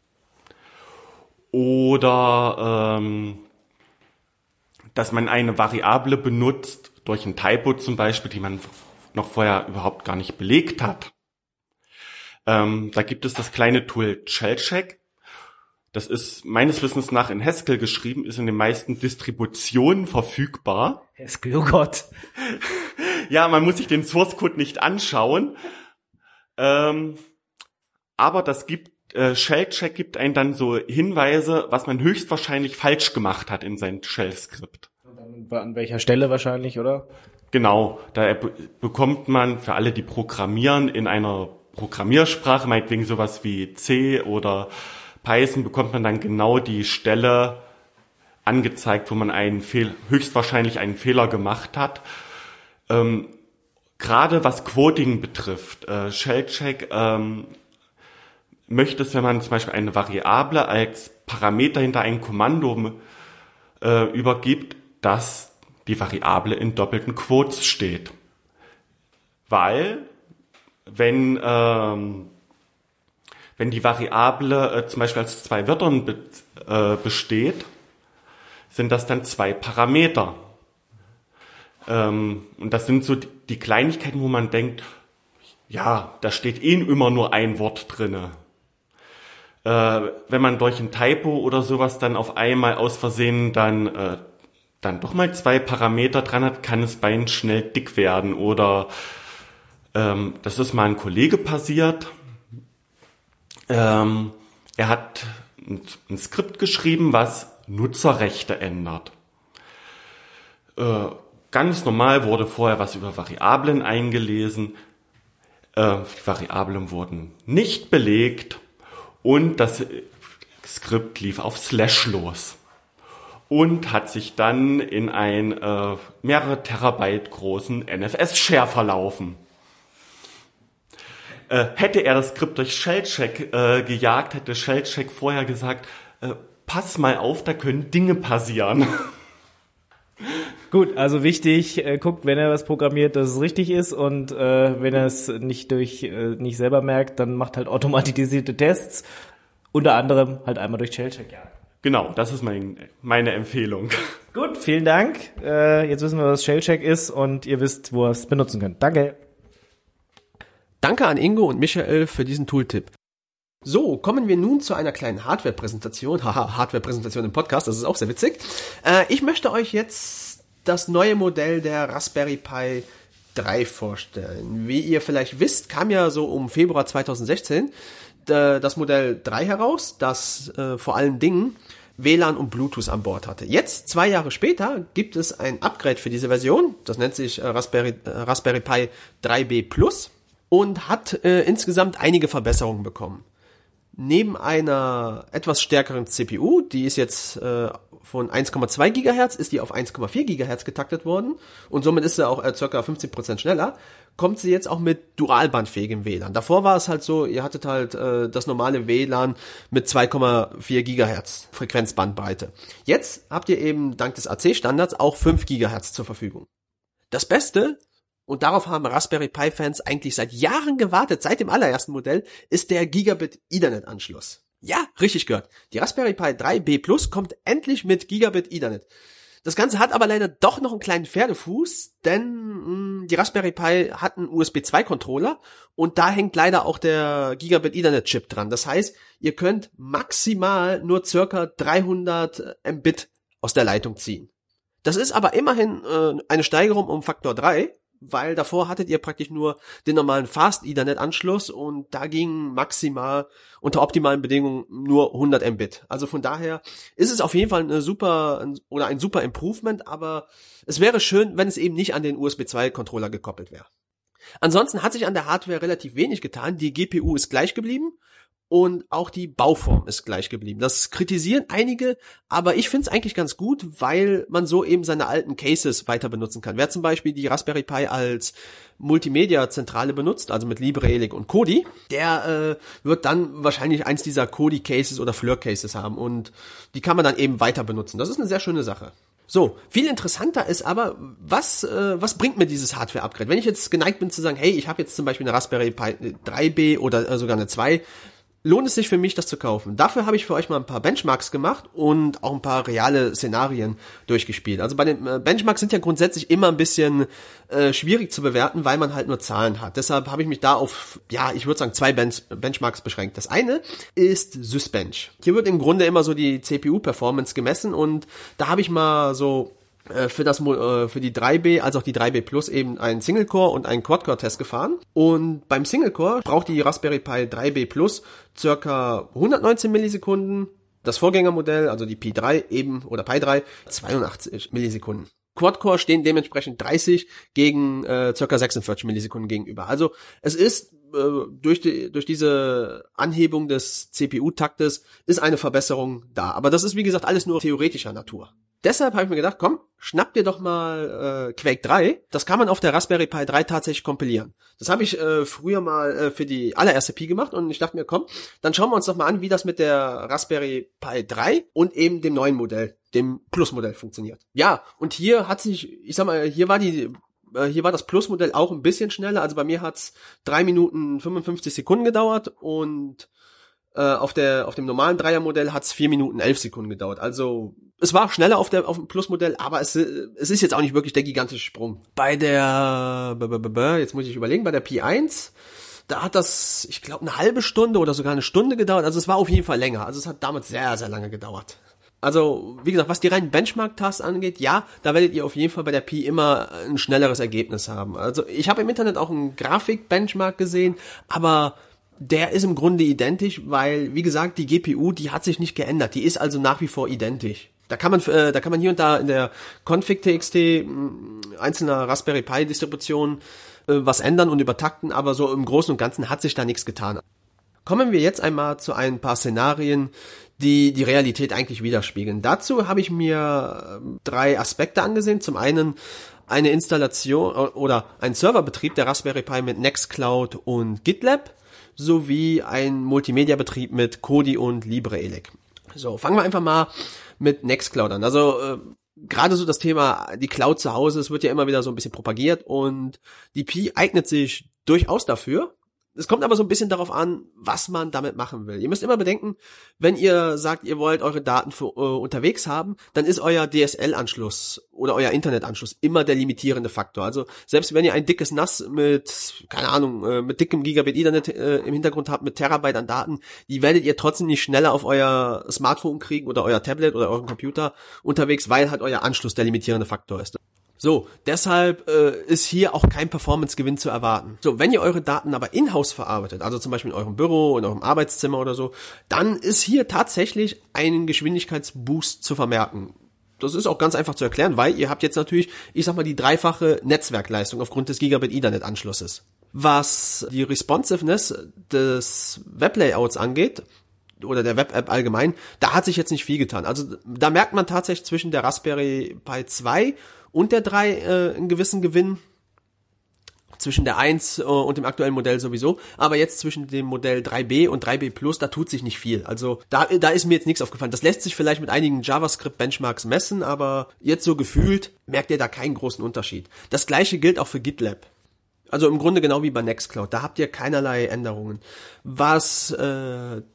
S6: Oder ähm, dass man eine Variable benutzt, durch ein Typo zum Beispiel, die man noch vorher überhaupt gar nicht belegt hat. Ähm, da gibt es das kleine Tool Shell-Check. Das ist meines Wissens nach in Haskell geschrieben, ist in den meisten Distributionen verfügbar.
S4: Haskell, oh Gott.
S6: Ja, man muss sich den Source Code nicht anschauen. Ähm, aber das gibt, äh, Shell-Check gibt einen dann so Hinweise, was man höchstwahrscheinlich falsch gemacht hat in sein Shell-Skript.
S4: An welcher Stelle wahrscheinlich, oder?
S6: Genau, da be- bekommt man für alle, die programmieren, in einer Programmiersprache, meinetwegen sowas wie C oder Python, bekommt man dann genau die Stelle angezeigt, wo man einen Fehl, höchstwahrscheinlich einen Fehler gemacht hat. Ähm, gerade was Quoting betrifft, äh, Shell-Check ähm, möchte es, wenn man zum Beispiel eine Variable als Parameter hinter ein Kommando äh, übergibt, dass die Variable in doppelten Quotes steht. Weil, wenn ähm, wenn die Variable äh, zum Beispiel aus zwei Wörtern be- äh, besteht, sind das dann zwei Parameter. Ähm, und das sind so die, die Kleinigkeiten, wo man denkt, ja, da steht eh immer nur ein Wort drinne. Äh, wenn man durch ein Typo oder sowas dann auf einmal aus Versehen dann äh, dann doch mal zwei Parameter dran hat, kann es beinahe schnell dick werden. Oder ähm, das ist mal ein Kollege passiert. Ähm, er hat ein, ein Skript geschrieben, was Nutzerrechte ändert. Äh, ganz normal wurde vorher was über Variablen eingelesen. Äh, die Variablen wurden nicht belegt und das Skript lief auf Slash los. Und hat sich dann in einen äh, mehrere Terabyte großen N F S-Share verlaufen. Äh, hätte er das Skript durch Shell-Check äh, gejagt, hätte Shell-Check vorher gesagt, äh, pass mal auf, da können Dinge passieren.
S4: Gut, also wichtig, äh, guckt, wenn er was programmiert, dass es richtig ist und äh, wenn er es nicht durch äh, nicht selber merkt, dann macht halt automatisierte Tests, unter anderem halt einmal durch Shell-Check, ja.
S6: Genau, das ist mein, meine Empfehlung.
S4: Gut, vielen Dank. Äh, jetzt wissen wir, was Shell-Check ist und ihr wisst, wo ihr es benutzen könnt. Danke.
S3: Danke an Ingo und Michael für diesen Tooltip. So, kommen wir nun zu einer kleinen Hardware-Präsentation. Haha, Hardware-Präsentation im Podcast, das ist auch sehr witzig. Äh, ich möchte euch jetzt das neue Modell der Raspberry Pi drei vorstellen. Wie ihr vielleicht wisst, kam ja so um Februar zweitausendsechzehn das Modell drei heraus, das äh, vor allen Dingen W L A N und Bluetooth an Bord hatte. Jetzt, zwei Jahre später, gibt es ein Upgrade für diese Version. Das nennt sich äh, Raspberry, äh, Raspberry Pi drei B Plus und hat äh, insgesamt einige Verbesserungen bekommen. Neben einer etwas stärkeren C P U, die ist jetzt äh, von eins Komma zwei Gigahertz, ist die auf eins Komma vier Gigahertz getaktet worden und somit ist sie auch äh, ca. fünfzehn Prozent schneller, kommt sie jetzt auch mit dualbandfähigem W L A N. Davor war es halt so, ihr hattet halt äh, das normale W L A N mit zwei Komma vier Gigahertz Frequenzbandbreite. Jetzt habt ihr eben dank des A C-Standards auch fünf Gigahertz zur Verfügung. Das Beste, und darauf haben Raspberry Pi-Fans eigentlich seit Jahren gewartet, seit dem allerersten Modell, ist der Gigabit Ethernet-Anschluss. Ja, richtig gehört. Die Raspberry Pi drei B Plus kommt endlich mit Gigabit Ethernet. Das Ganze hat aber leider doch noch einen kleinen Pferdefuß, denn mh, die Raspberry Pi hat einen U S B zwei Controller und da hängt leider auch der Gigabit Ethernet Chip dran. Das heißt, ihr könnt maximal nur circa dreihundert Mbit aus der Leitung ziehen. Das ist aber immerhin äh, eine Steigerung um Faktor drei, weil davor hattet ihr praktisch nur den normalen Fast Ethernet Anschluss und da ging maximal unter optimalen Bedingungen nur hundert Mbit. Also von daher ist es auf jeden Fall eine super oder ein super Improvement, aber es wäre schön, wenn es eben nicht an den U S B zwei Controller gekoppelt wäre. Ansonsten hat sich an der Hardware relativ wenig getan. Die G P U ist gleich geblieben. Und auch die Bauform ist gleich geblieben. Das kritisieren einige, aber ich finde es eigentlich ganz gut, weil man so eben seine alten Cases weiter benutzen kann. Wer zum Beispiel die Raspberry Pi als Multimedia-Zentrale benutzt, also mit LibreElic und Kodi, der äh, wird dann wahrscheinlich eins dieser Kodi-Cases oder Fleur-Cases haben und die kann man dann eben weiter benutzen. Das ist eine sehr schöne Sache. So, viel interessanter ist aber, was äh, was bringt mir dieses Hardware-Upgrade? Wenn ich jetzt geneigt bin zu sagen, hey, ich habe jetzt zum Beispiel eine Raspberry Pi drei B oder äh, sogar eine zwei, lohnt es sich für mich, das zu kaufen. Dafür habe ich für euch mal ein paar Benchmarks gemacht und auch ein paar reale Szenarien durchgespielt. Also bei den äh, Benchmarks sind ja grundsätzlich immer ein bisschen äh, schwierig zu bewerten, weil man halt nur Zahlen hat. Deshalb habe ich mich da auf, ja, ich würde sagen, zwei Bench- Benchmarks beschränkt. Das eine ist Sysbench. Hier wird im Grunde immer so die C P U-Performance gemessen und da habe ich mal so für das für die drei B als auch die drei B Plus eben einen Single-Core und einen Quad-Core-Test gefahren. Und beim Single-Core braucht die Raspberry Pi drei B Plus circa hundertneunzehn Millisekunden. Das Vorgängermodell, also die Pi drei eben oder Pi drei, zweiundachtzig Millisekunden. Quad-Core stehen dementsprechend dreißig gegen äh, circa sechsundvierzig Millisekunden gegenüber. Also es ist äh, durch die durch diese Anhebung des C P U-Taktes ist eine Verbesserung da. Aber das ist wie gesagt alles nur theoretischer Natur. Deshalb habe ich mir gedacht, komm, schnapp dir doch mal äh, Quake drei. Das kann man auf der Raspberry Pi drei tatsächlich kompilieren. Das habe ich äh, früher mal äh, für die allererste Pi gemacht und ich dachte mir, komm, dann schauen wir uns doch mal an, wie das mit der Raspberry Pi drei und eben dem neuen Modell, dem Plus-Modell funktioniert. Ja, und hier hat sich, ich sag mal, hier war die äh, hier war das Plus-Modell auch ein bisschen schneller. Also bei mir hat's drei Minuten fünfundfünfzig Sekunden gedauert und äh, auf der auf dem normalen Dreier-Modell hat's vier Minuten elf Sekunden gedauert. Also es war schneller auf der auf dem Plus-Modell, aber es es ist jetzt auch nicht wirklich der gigantische Sprung. Bei der jetzt muss ich überlegen, bei der Pi eins, da hat das, ich glaube, eine halbe Stunde oder sogar eine Stunde gedauert. Also es war auf jeden Fall länger. Also es hat damals sehr sehr lange gedauert. Also, wie gesagt, was die reinen Benchmark-Tasks angeht, ja, da werdet ihr auf jeden Fall bei der Pi immer ein schnelleres Ergebnis haben. Also, ich habe im Internet auch einen Grafik-Benchmark gesehen, aber der ist im Grunde identisch, weil, wie gesagt, die G P U, die hat sich nicht geändert. Die ist also nach wie vor identisch. Da kann man, äh, da kann man hier und da in der Config.txt äh, einzelner Raspberry Pi Distributionen äh, was ändern und übertakten, aber so im Großen und Ganzen hat sich da nichts getan. Kommen wir jetzt einmal zu ein paar Szenarien, die die Realität eigentlich widerspiegeln. Dazu habe ich mir äh, drei Aspekte angesehen. Zum einen eine Installation oder ein Serverbetrieb der Raspberry Pi mit Nextcloud und GitLab sowie ein Multimedia-Betrieb mit Kodi und LibreElic. So, fangen wir einfach mal mit Nextcloud an. Also äh, gerade so das Thema die Cloud zu Hause, es wird ja immer wieder so ein bisschen propagiert und die Pi eignet sich durchaus dafür. Es kommt aber so ein bisschen darauf an, was man damit machen will. Ihr müsst immer bedenken, wenn ihr sagt, ihr wollt eure Daten für, äh, unterwegs haben, dann ist euer D S L-Anschluss oder euer Internetanschluss immer der limitierende Faktor. Also selbst wenn ihr ein dickes N A S mit, keine Ahnung, äh, mit dickem Gigabit Ethernet äh, im Hintergrund habt, mit Terabyte an Daten, die werdet ihr trotzdem nicht schneller auf euer Smartphone kriegen oder euer Tablet oder euren Computer unterwegs, weil halt euer Anschluss der limitierende Faktor ist. So, deshalb äh, ist hier auch kein Performance-Gewinn zu erwarten. So, wenn ihr eure Daten aber in-house verarbeitet, also zum Beispiel in eurem Büro, in eurem Arbeitszimmer oder so, dann ist hier tatsächlich ein Geschwindigkeitsboost zu vermerken. Das ist auch ganz einfach zu erklären, weil ihr habt jetzt natürlich, ich sag mal, die dreifache Netzwerkleistung aufgrund des Gigabit-Ethernet-Anschlusses. Was die Responsiveness des Weblayouts angeht, oder der Web-App allgemein, da hat sich jetzt nicht viel getan. Also da merkt man tatsächlich zwischen der Raspberry Pi zwei und der drei äh, einen gewissen Gewinn, zwischen der eins äh, und dem aktuellen Modell sowieso, aber jetzt zwischen dem Modell drei B und drei B Plus, da tut sich nicht viel. Also da da ist mir jetzt nichts aufgefallen. Das lässt sich vielleicht mit einigen JavaScript-Benchmarks messen, aber jetzt so gefühlt merkt ihr da keinen großen Unterschied. Das gleiche gilt auch für GitLab. Also im Grunde genau wie bei Nextcloud, da habt ihr keinerlei Änderungen. Was äh,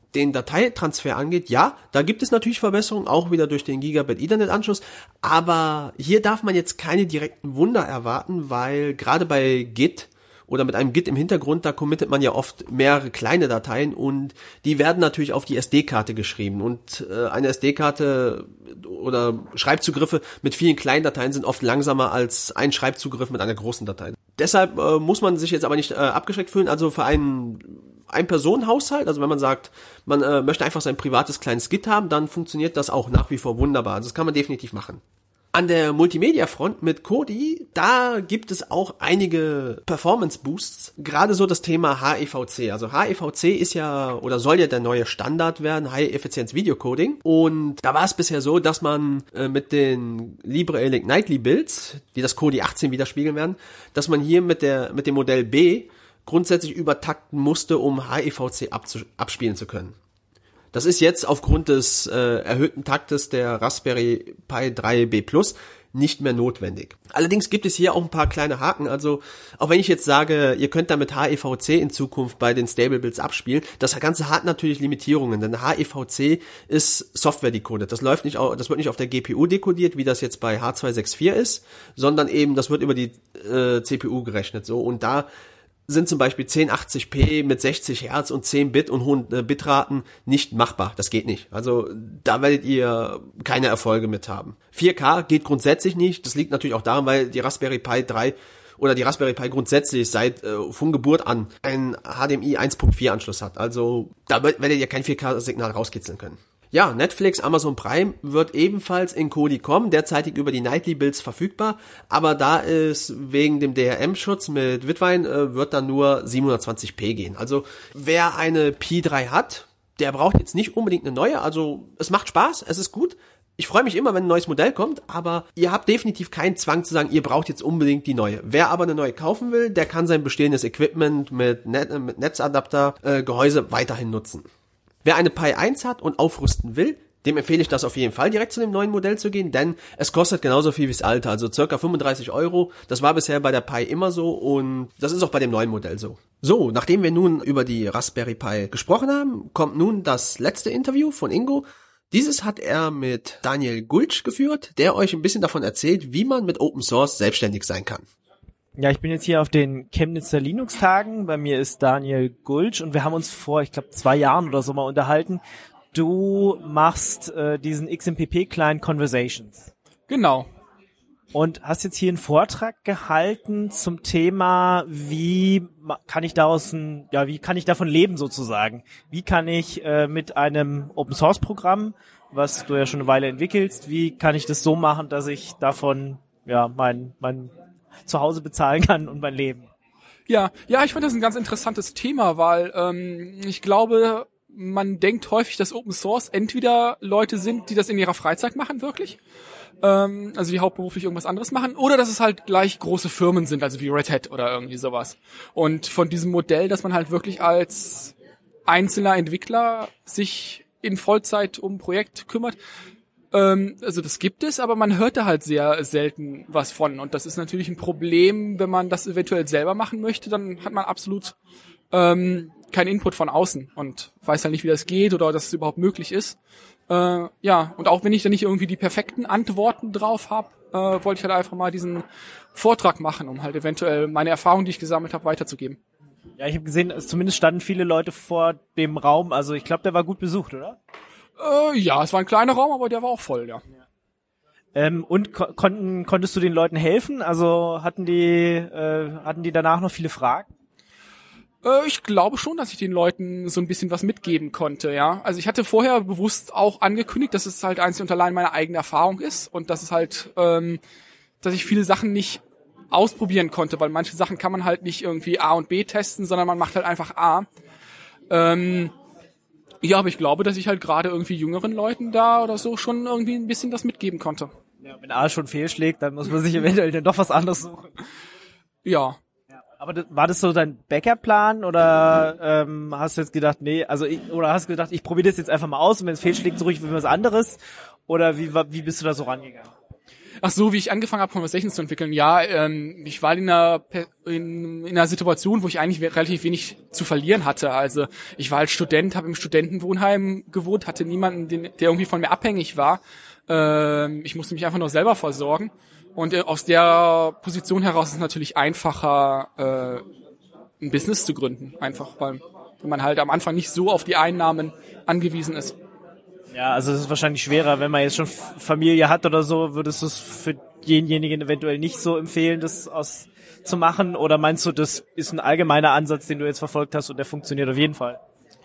S3: den Dateitransfer angeht, ja, da gibt es natürlich Verbesserungen, auch wieder durch den Gigabit-Ethernet-Anschluss, aber hier darf man jetzt keine direkten Wunder erwarten, weil gerade bei Git oder mit einem Git im Hintergrund, da committet man ja oft mehrere kleine Dateien und die werden natürlich auf die S D-Karte geschrieben und äh, eine S D-Karte oder Schreibzugriffe mit vielen kleinen Dateien sind oft langsamer als ein Schreibzugriff mit einer großen Datei. Deshalb äh, muss man sich jetzt aber nicht äh, abgeschreckt fühlen, also für einen Ein-Personen-Haushalt, also wenn man sagt, man äh, möchte einfach sein privates kleines Git haben, dann funktioniert das auch nach wie vor wunderbar. Also das kann man definitiv machen. An der Multimedia-Front mit Kodi, da gibt es auch einige Performance-Boosts. Gerade so das Thema H E V C. Also H E V C ist ja oder soll ja der neue Standard werden, High-Effizienz-Video-Coding. Und da war es bisher so, dass man äh, mit den LibreElic Nightly Builds, die das Kodi achtzehn widerspiegeln werden, dass man hier mit der mit dem Modell B grundsätzlich übertakten musste, um H E V C abzu- abspielen zu können. Das ist jetzt aufgrund des äh, erhöhten Taktes der Raspberry Pi drei B Plus nicht mehr notwendig. Allerdings gibt es hier auch ein paar kleine Haken. Also auch wenn ich jetzt sage, ihr könnt damit H E V C in Zukunft bei den Stable Builds abspielen, das Ganze hat natürlich Limitierungen, denn H E V C ist Software decoded. Das läuft nicht, das wird nicht auf der G P U dekodiert, wie das jetzt bei H zwei sechs vier ist, sondern eben das wird über die äh, C P U gerechnet. So und da sind zum Beispiel zehn achtzig p mit sechzig Hertz und zehn Bit und hohen äh, Bitraten nicht machbar. Das geht nicht. Also da werdet ihr keine Erfolge mit haben. vier K geht grundsätzlich nicht. Das liegt natürlich auch daran, weil die Raspberry Pi drei oder die Raspberry Pi grundsätzlich seit äh, von Geburt an einen H D M I eins Punkt vier Anschluss hat. Also da werdet ihr kein vier K-Signal rauskitzeln können. Ja, Netflix, Amazon Prime wird ebenfalls in Kodi kommen, derzeitig über die Nightly Builds verfügbar, aber da ist wegen dem D R M-Schutz mit Witwein äh, wird dann nur siebenhundertzwanzig p gehen. Also wer eine Pi drei hat, der braucht jetzt nicht unbedingt eine neue, also es macht Spaß, es ist gut. Ich freue mich immer, wenn ein neues Modell kommt, aber ihr habt definitiv keinen Zwang zu sagen, ihr braucht jetzt unbedingt die neue. Wer aber eine neue kaufen will, der kann sein bestehendes Equipment mit, Net- mit Netzadapter, äh, Gehäuse weiterhin nutzen. Wer eine Pi eins hat und aufrüsten will, dem empfehle ich das auf jeden Fall, direkt zu dem neuen Modell zu gehen, denn es kostet genauso viel wie das alte, also circa fünfunddreißig Euro. Das war bisher bei der Pi immer so und das ist auch bei dem neuen Modell so. So, nachdem wir nun über die Raspberry Pi gesprochen haben, kommt nun das letzte Interview von Ingo. Dieses hat er mit Daniel Gultsch geführt, der euch ein bisschen davon erzählt, wie man mit Open Source selbstständig sein kann.
S4: Ja, ich bin jetzt hier auf den Chemnitzer Linux-Tagen. Bei mir ist Daniel Gultsch und wir haben uns vor, ich glaube, zwei Jahren oder so mal unterhalten. Du machst äh, diesen X M P P-Client Conversations.
S7: Genau.
S4: Und hast jetzt hier einen Vortrag gehalten zum Thema, wie kann ich daraus ein, ja, wie kann ich davon leben sozusagen? Wie kann ich äh, mit einem Open-Source-Programm, was du ja schon eine Weile entwickelst, wie kann ich das so machen, dass ich davon ja mein mein Zuhause bezahlen kann und mein Leben?
S7: Ja, ja, ich finde das ein ganz interessantes Thema, weil ähm, ich glaube, man denkt häufig, dass Open Source entweder Leute sind, die das in ihrer Freizeit machen, wirklich, ähm, also die hauptberuflich irgendwas anderes machen, oder dass es halt gleich große Firmen sind, also wie Red Hat oder irgendwie sowas. Und von diesem Modell, dass man halt wirklich als einzelner Entwickler sich in Vollzeit um ein Projekt kümmert, ähm, also das gibt es, aber man hört da halt sehr selten was von. Und das ist natürlich ein Problem, wenn man das eventuell selber machen möchte, dann hat man absolut ähm, keinen Input von außen und weiß halt nicht, wie das geht oder dass es überhaupt möglich ist. Äh, ja, und auch wenn ich da nicht irgendwie die perfekten Antworten drauf habe, äh, wollte ich halt einfach mal diesen Vortrag machen, um halt eventuell meine Erfahrungen, die ich gesammelt habe, weiterzugeben.
S4: Ja, ich habe gesehen, es zumindest standen viele Leute vor dem Raum, also ich glaube, der war gut besucht, oder?
S7: Äh, ja, es war ein kleiner Raum, aber der war auch voll, ja.
S4: Ähm, und ko- konnten, konntest du den Leuten helfen? Also hatten die, äh, hatten die danach noch viele Fragen?
S7: Äh, ich glaube schon, dass ich den Leuten so ein bisschen was mitgeben konnte, ja. Also ich hatte vorher bewusst auch angekündigt, dass es halt einzig und allein meine eigene Erfahrung ist und dass es halt, ähm, dass ich viele Sachen nicht ausprobieren konnte, weil manche Sachen kann man halt nicht irgendwie A und B testen, sondern man macht halt einfach A. Ähm, Ja, aber ich glaube, dass ich halt gerade irgendwie jüngeren Leuten da oder so schon irgendwie ein bisschen das mitgeben konnte.
S4: Ja, wenn A schon fehlschlägt, dann muss man sich eventuell dann doch was anderes suchen.
S7: Ja.
S4: Aber das, war das so dein Backup-Plan oder ähm, hast du jetzt gedacht, nee, also ich, oder hast du gedacht, ich probiere das jetzt einfach mal aus und wenn es fehlschlägt, suche ich für was anderes? Oder wie wie bist du da so rangegangen?
S7: Ach so, wie ich angefangen habe, Conversations zu entwickeln. Ja, ähm, ich war in einer, in, in einer Situation, wo ich eigentlich relativ wenig zu verlieren hatte. Also ich war als Student, habe im Studentenwohnheim gewohnt, hatte niemanden, den, der irgendwie von mir abhängig war. Ähm, ich musste mich einfach nur selber versorgen. Und äh, aus der Position heraus ist es natürlich einfacher, äh, ein Business zu gründen. Einfach, weil, weil man halt am Anfang nicht so auf die Einnahmen angewiesen ist.
S4: Ja, also es ist wahrscheinlich schwerer, wenn man jetzt schon Familie hat oder so, würdest du es für denjenigen eventuell nicht so empfehlen, das aus zu machen? Oder meinst du, das ist ein allgemeiner Ansatz, den du jetzt verfolgt hast und der funktioniert auf jeden Fall?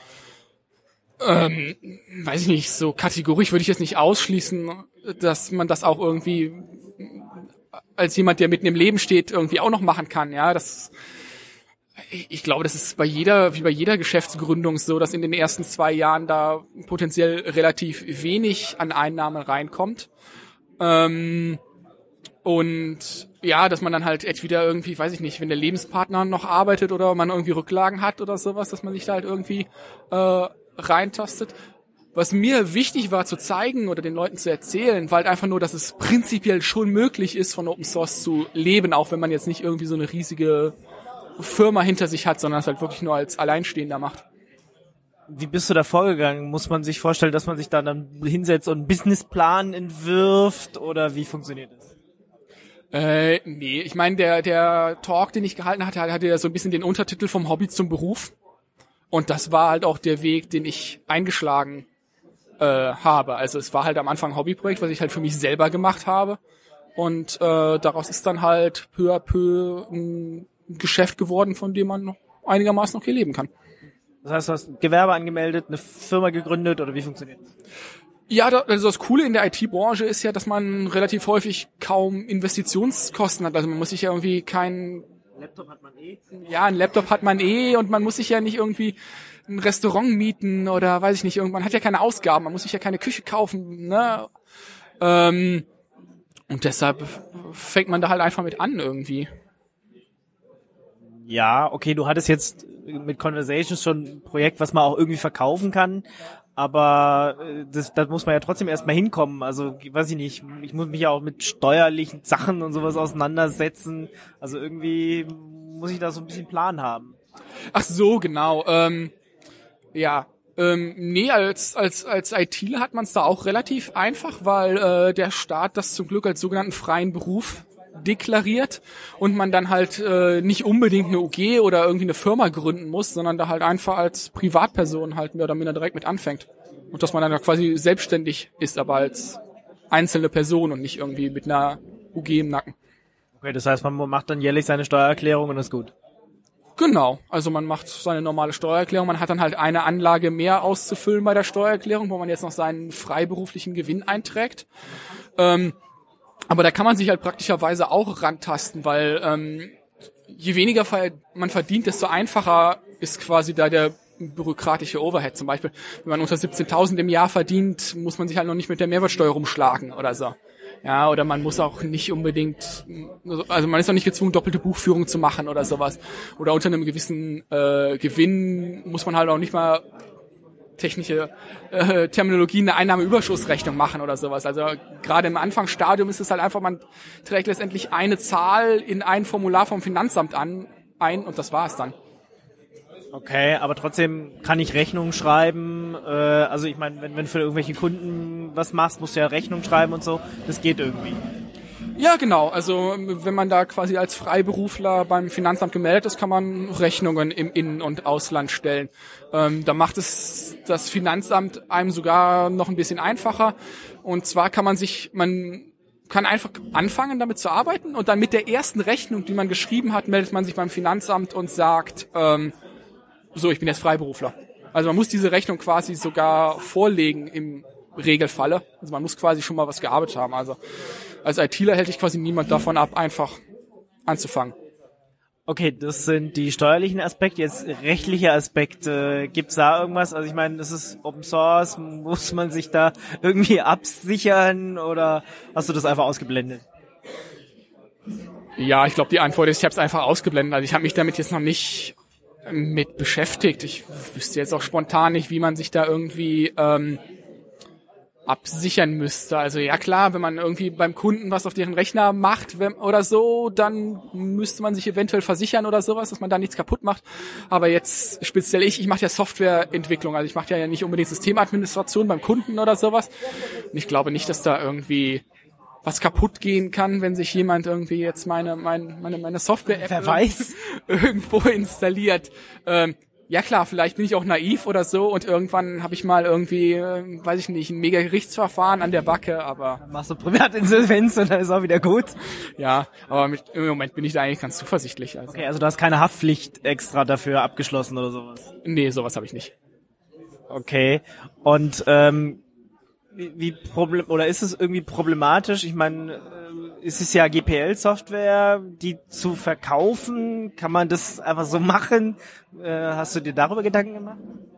S7: Ähm, weiß ich nicht, so kategorisch würde ich jetzt nicht ausschließen, dass man das auch irgendwie als jemand, der mitten im Leben steht, irgendwie auch noch machen kann. Ja, das ich glaube, das ist bei jeder, wie bei jeder Geschäftsgründung so, dass in den ersten zwei Jahren da potenziell relativ wenig an Einnahmen reinkommt. Ähm, und ja, dass man dann halt entweder irgendwie, weiß ich nicht, wenn der Lebenspartner noch arbeitet oder man irgendwie Rücklagen hat oder sowas, dass man sich da halt irgendwie äh, reintastet. Was mir wichtig war zu zeigen oder den Leuten zu erzählen, war halt einfach nur, dass es prinzipiell schon möglich ist, von Open Source zu leben, auch wenn man jetzt nicht irgendwie so eine riesige Firma hinter sich hat, sondern es halt wirklich nur als Alleinstehender macht.
S4: Wie bist du da vorgegangen? Muss man sich vorstellen, dass man sich da dann hinsetzt und einen Businessplan entwirft oder wie funktioniert das?
S7: Äh, nee, ich meine, der der Talk, den ich gehalten hatte, hatte ja so ein bisschen den Untertitel vom Hobby zum Beruf. Und das war halt auch der Weg, den ich eingeschlagen äh, habe. Also es war halt am Anfang ein Hobbyprojekt, was ich halt für mich selber gemacht habe. Und äh, daraus ist dann halt peu à peu ein Geschäft geworden, von dem man noch einigermaßen okay leben kann.
S4: Das heißt, du hast ein Gewerbe angemeldet, eine Firma gegründet oder wie funktioniert das?
S7: Ja, also das Coole in der I T-Branche ist ja, dass man relativ häufig kaum Investitionskosten hat. Also man muss sich ja irgendwie kein
S4: Laptop hat man eh.
S7: Ja, ein Laptop hat man eh und man muss sich ja nicht irgendwie ein Restaurant mieten oder weiß ich nicht, irgendwann hat ja keine Ausgaben, man muss sich ja keine Küche kaufen, ne? Ähm, und deshalb fängt man da halt einfach mit an irgendwie.
S4: Ja, okay, du hattest jetzt mit Conversations schon ein Projekt, was man auch irgendwie verkaufen kann, aber das, das muss man ja trotzdem erstmal hinkommen. Also, weiß ich nicht, ich muss mich ja auch mit steuerlichen Sachen und sowas auseinandersetzen. Also irgendwie muss ich da so ein bisschen Plan haben.
S7: Ach so, genau. Ähm, ja, ähm, nee, als als als ITler hat man es da auch relativ einfach, weil äh, der Staat das zum Glück als sogenannten freien Beruf deklariert und man dann halt äh, nicht unbedingt eine U G oder irgendwie eine Firma gründen muss, sondern da halt einfach als Privatperson halt mehr oder minder direkt mit anfängt. Und dass man dann quasi selbstständig ist, aber als einzelne Person und nicht irgendwie mit einer U G im Nacken.
S4: Okay, das heißt, man macht dann jährlich seine Steuererklärung und ist gut.
S7: Genau, also man macht seine normale Steuererklärung, man hat dann halt eine Anlage mehr auszufüllen bei der Steuererklärung, wo man jetzt noch seinen freiberuflichen Gewinn einträgt. Ähm, aber da kann man sich halt praktischerweise auch rantasten, weil ähm, je weniger man verdient, desto einfacher ist quasi da der bürokratische Overhead. Zum Beispiel, wenn man unter siebzehntausend im Jahr verdient, muss man sich halt noch nicht mit der Mehrwertsteuer rumschlagen oder so. Ja, oder man muss auch nicht unbedingt, also man ist auch nicht gezwungen, doppelte Buchführung zu machen oder sowas. Oder unter einem gewissen äh, Gewinn muss man halt auch nicht mal technische äh, Terminologie eine Einnahmeüberschussrechnung machen oder sowas. Also gerade im Anfangsstadium ist es halt einfach, man trägt letztendlich eine Zahl in ein Formular vom Finanzamt an ein und das war's dann.
S4: Okay, aber trotzdem kann ich Rechnungen schreiben. Äh, also ich meine, wenn wenn für irgendwelche Kunden was machst, musst du ja Rechnung schreiben und so. Das geht irgendwie.
S7: Ja, genau. Also wenn man da quasi als Freiberufler beim Finanzamt gemeldet ist, kann man Rechnungen im In- und Ausland stellen. Ähm, da macht es das Finanzamt einem sogar noch ein bisschen einfacher. Und zwar kann man sich, man kann einfach anfangen, damit zu arbeiten und dann mit der ersten Rechnung, die man geschrieben hat, meldet man sich beim Finanzamt und sagt, ähm, so, ich bin jetzt Freiberufler. Also man muss diese Rechnung quasi sogar vorlegen im Regelfalle. Also man muss quasi schon mal was gearbeitet haben. Also als ITler hält sich quasi niemand davon ab, einfach anzufangen.
S4: Okay, das sind die steuerlichen Aspekte. Jetzt rechtliche Aspekte. Gibt's da irgendwas? Also ich meine, das ist Open Source. Muss man sich da irgendwie absichern oder hast du das einfach ausgeblendet?
S7: Ja, ich glaube, die Antwort ist, ich habe es einfach ausgeblendet. Also ich habe mich damit jetzt noch nicht mit beschäftigt. Ich wüsste jetzt auch spontan nicht, wie man sich da irgendwie ähm, absichern müsste. Also ja klar, wenn man irgendwie beim Kunden was auf deren Rechner macht wenn, oder so, dann müsste man sich eventuell versichern oder sowas, dass man da nichts kaputt macht. Aber jetzt speziell ich, ich mache ja Softwareentwicklung, also ich mache ja nicht unbedingt Systemadministration beim Kunden oder sowas. Und ich glaube nicht, dass da irgendwie was kaputt gehen kann, wenn sich jemand irgendwie jetzt meine meine meine, meine Software-App
S4: Wer weiß.
S7: irgendwo installiert. Ähm, Ja klar, vielleicht bin ich auch naiv oder so und irgendwann habe ich mal irgendwie, äh, weiß ich nicht, ein mega Gerichtsverfahren an der Backe, aber
S4: Dann machst du Privatinsolvenz und dann ist auch wieder gut.
S7: ja, aber mit, im Moment bin ich da eigentlich ganz zuversichtlich. Also.
S4: Okay, also du hast keine Haftpflicht extra dafür abgeschlossen oder sowas.
S7: Nee, sowas habe ich nicht.
S4: Okay. Und ähm, wie, wie problem oder ist es irgendwie problematisch? Ich meine, äh, ist es ja G P L-Software, die zu verkaufen? Kann man das einfach so machen? Äh, hast du dir darüber Gedanken gemacht?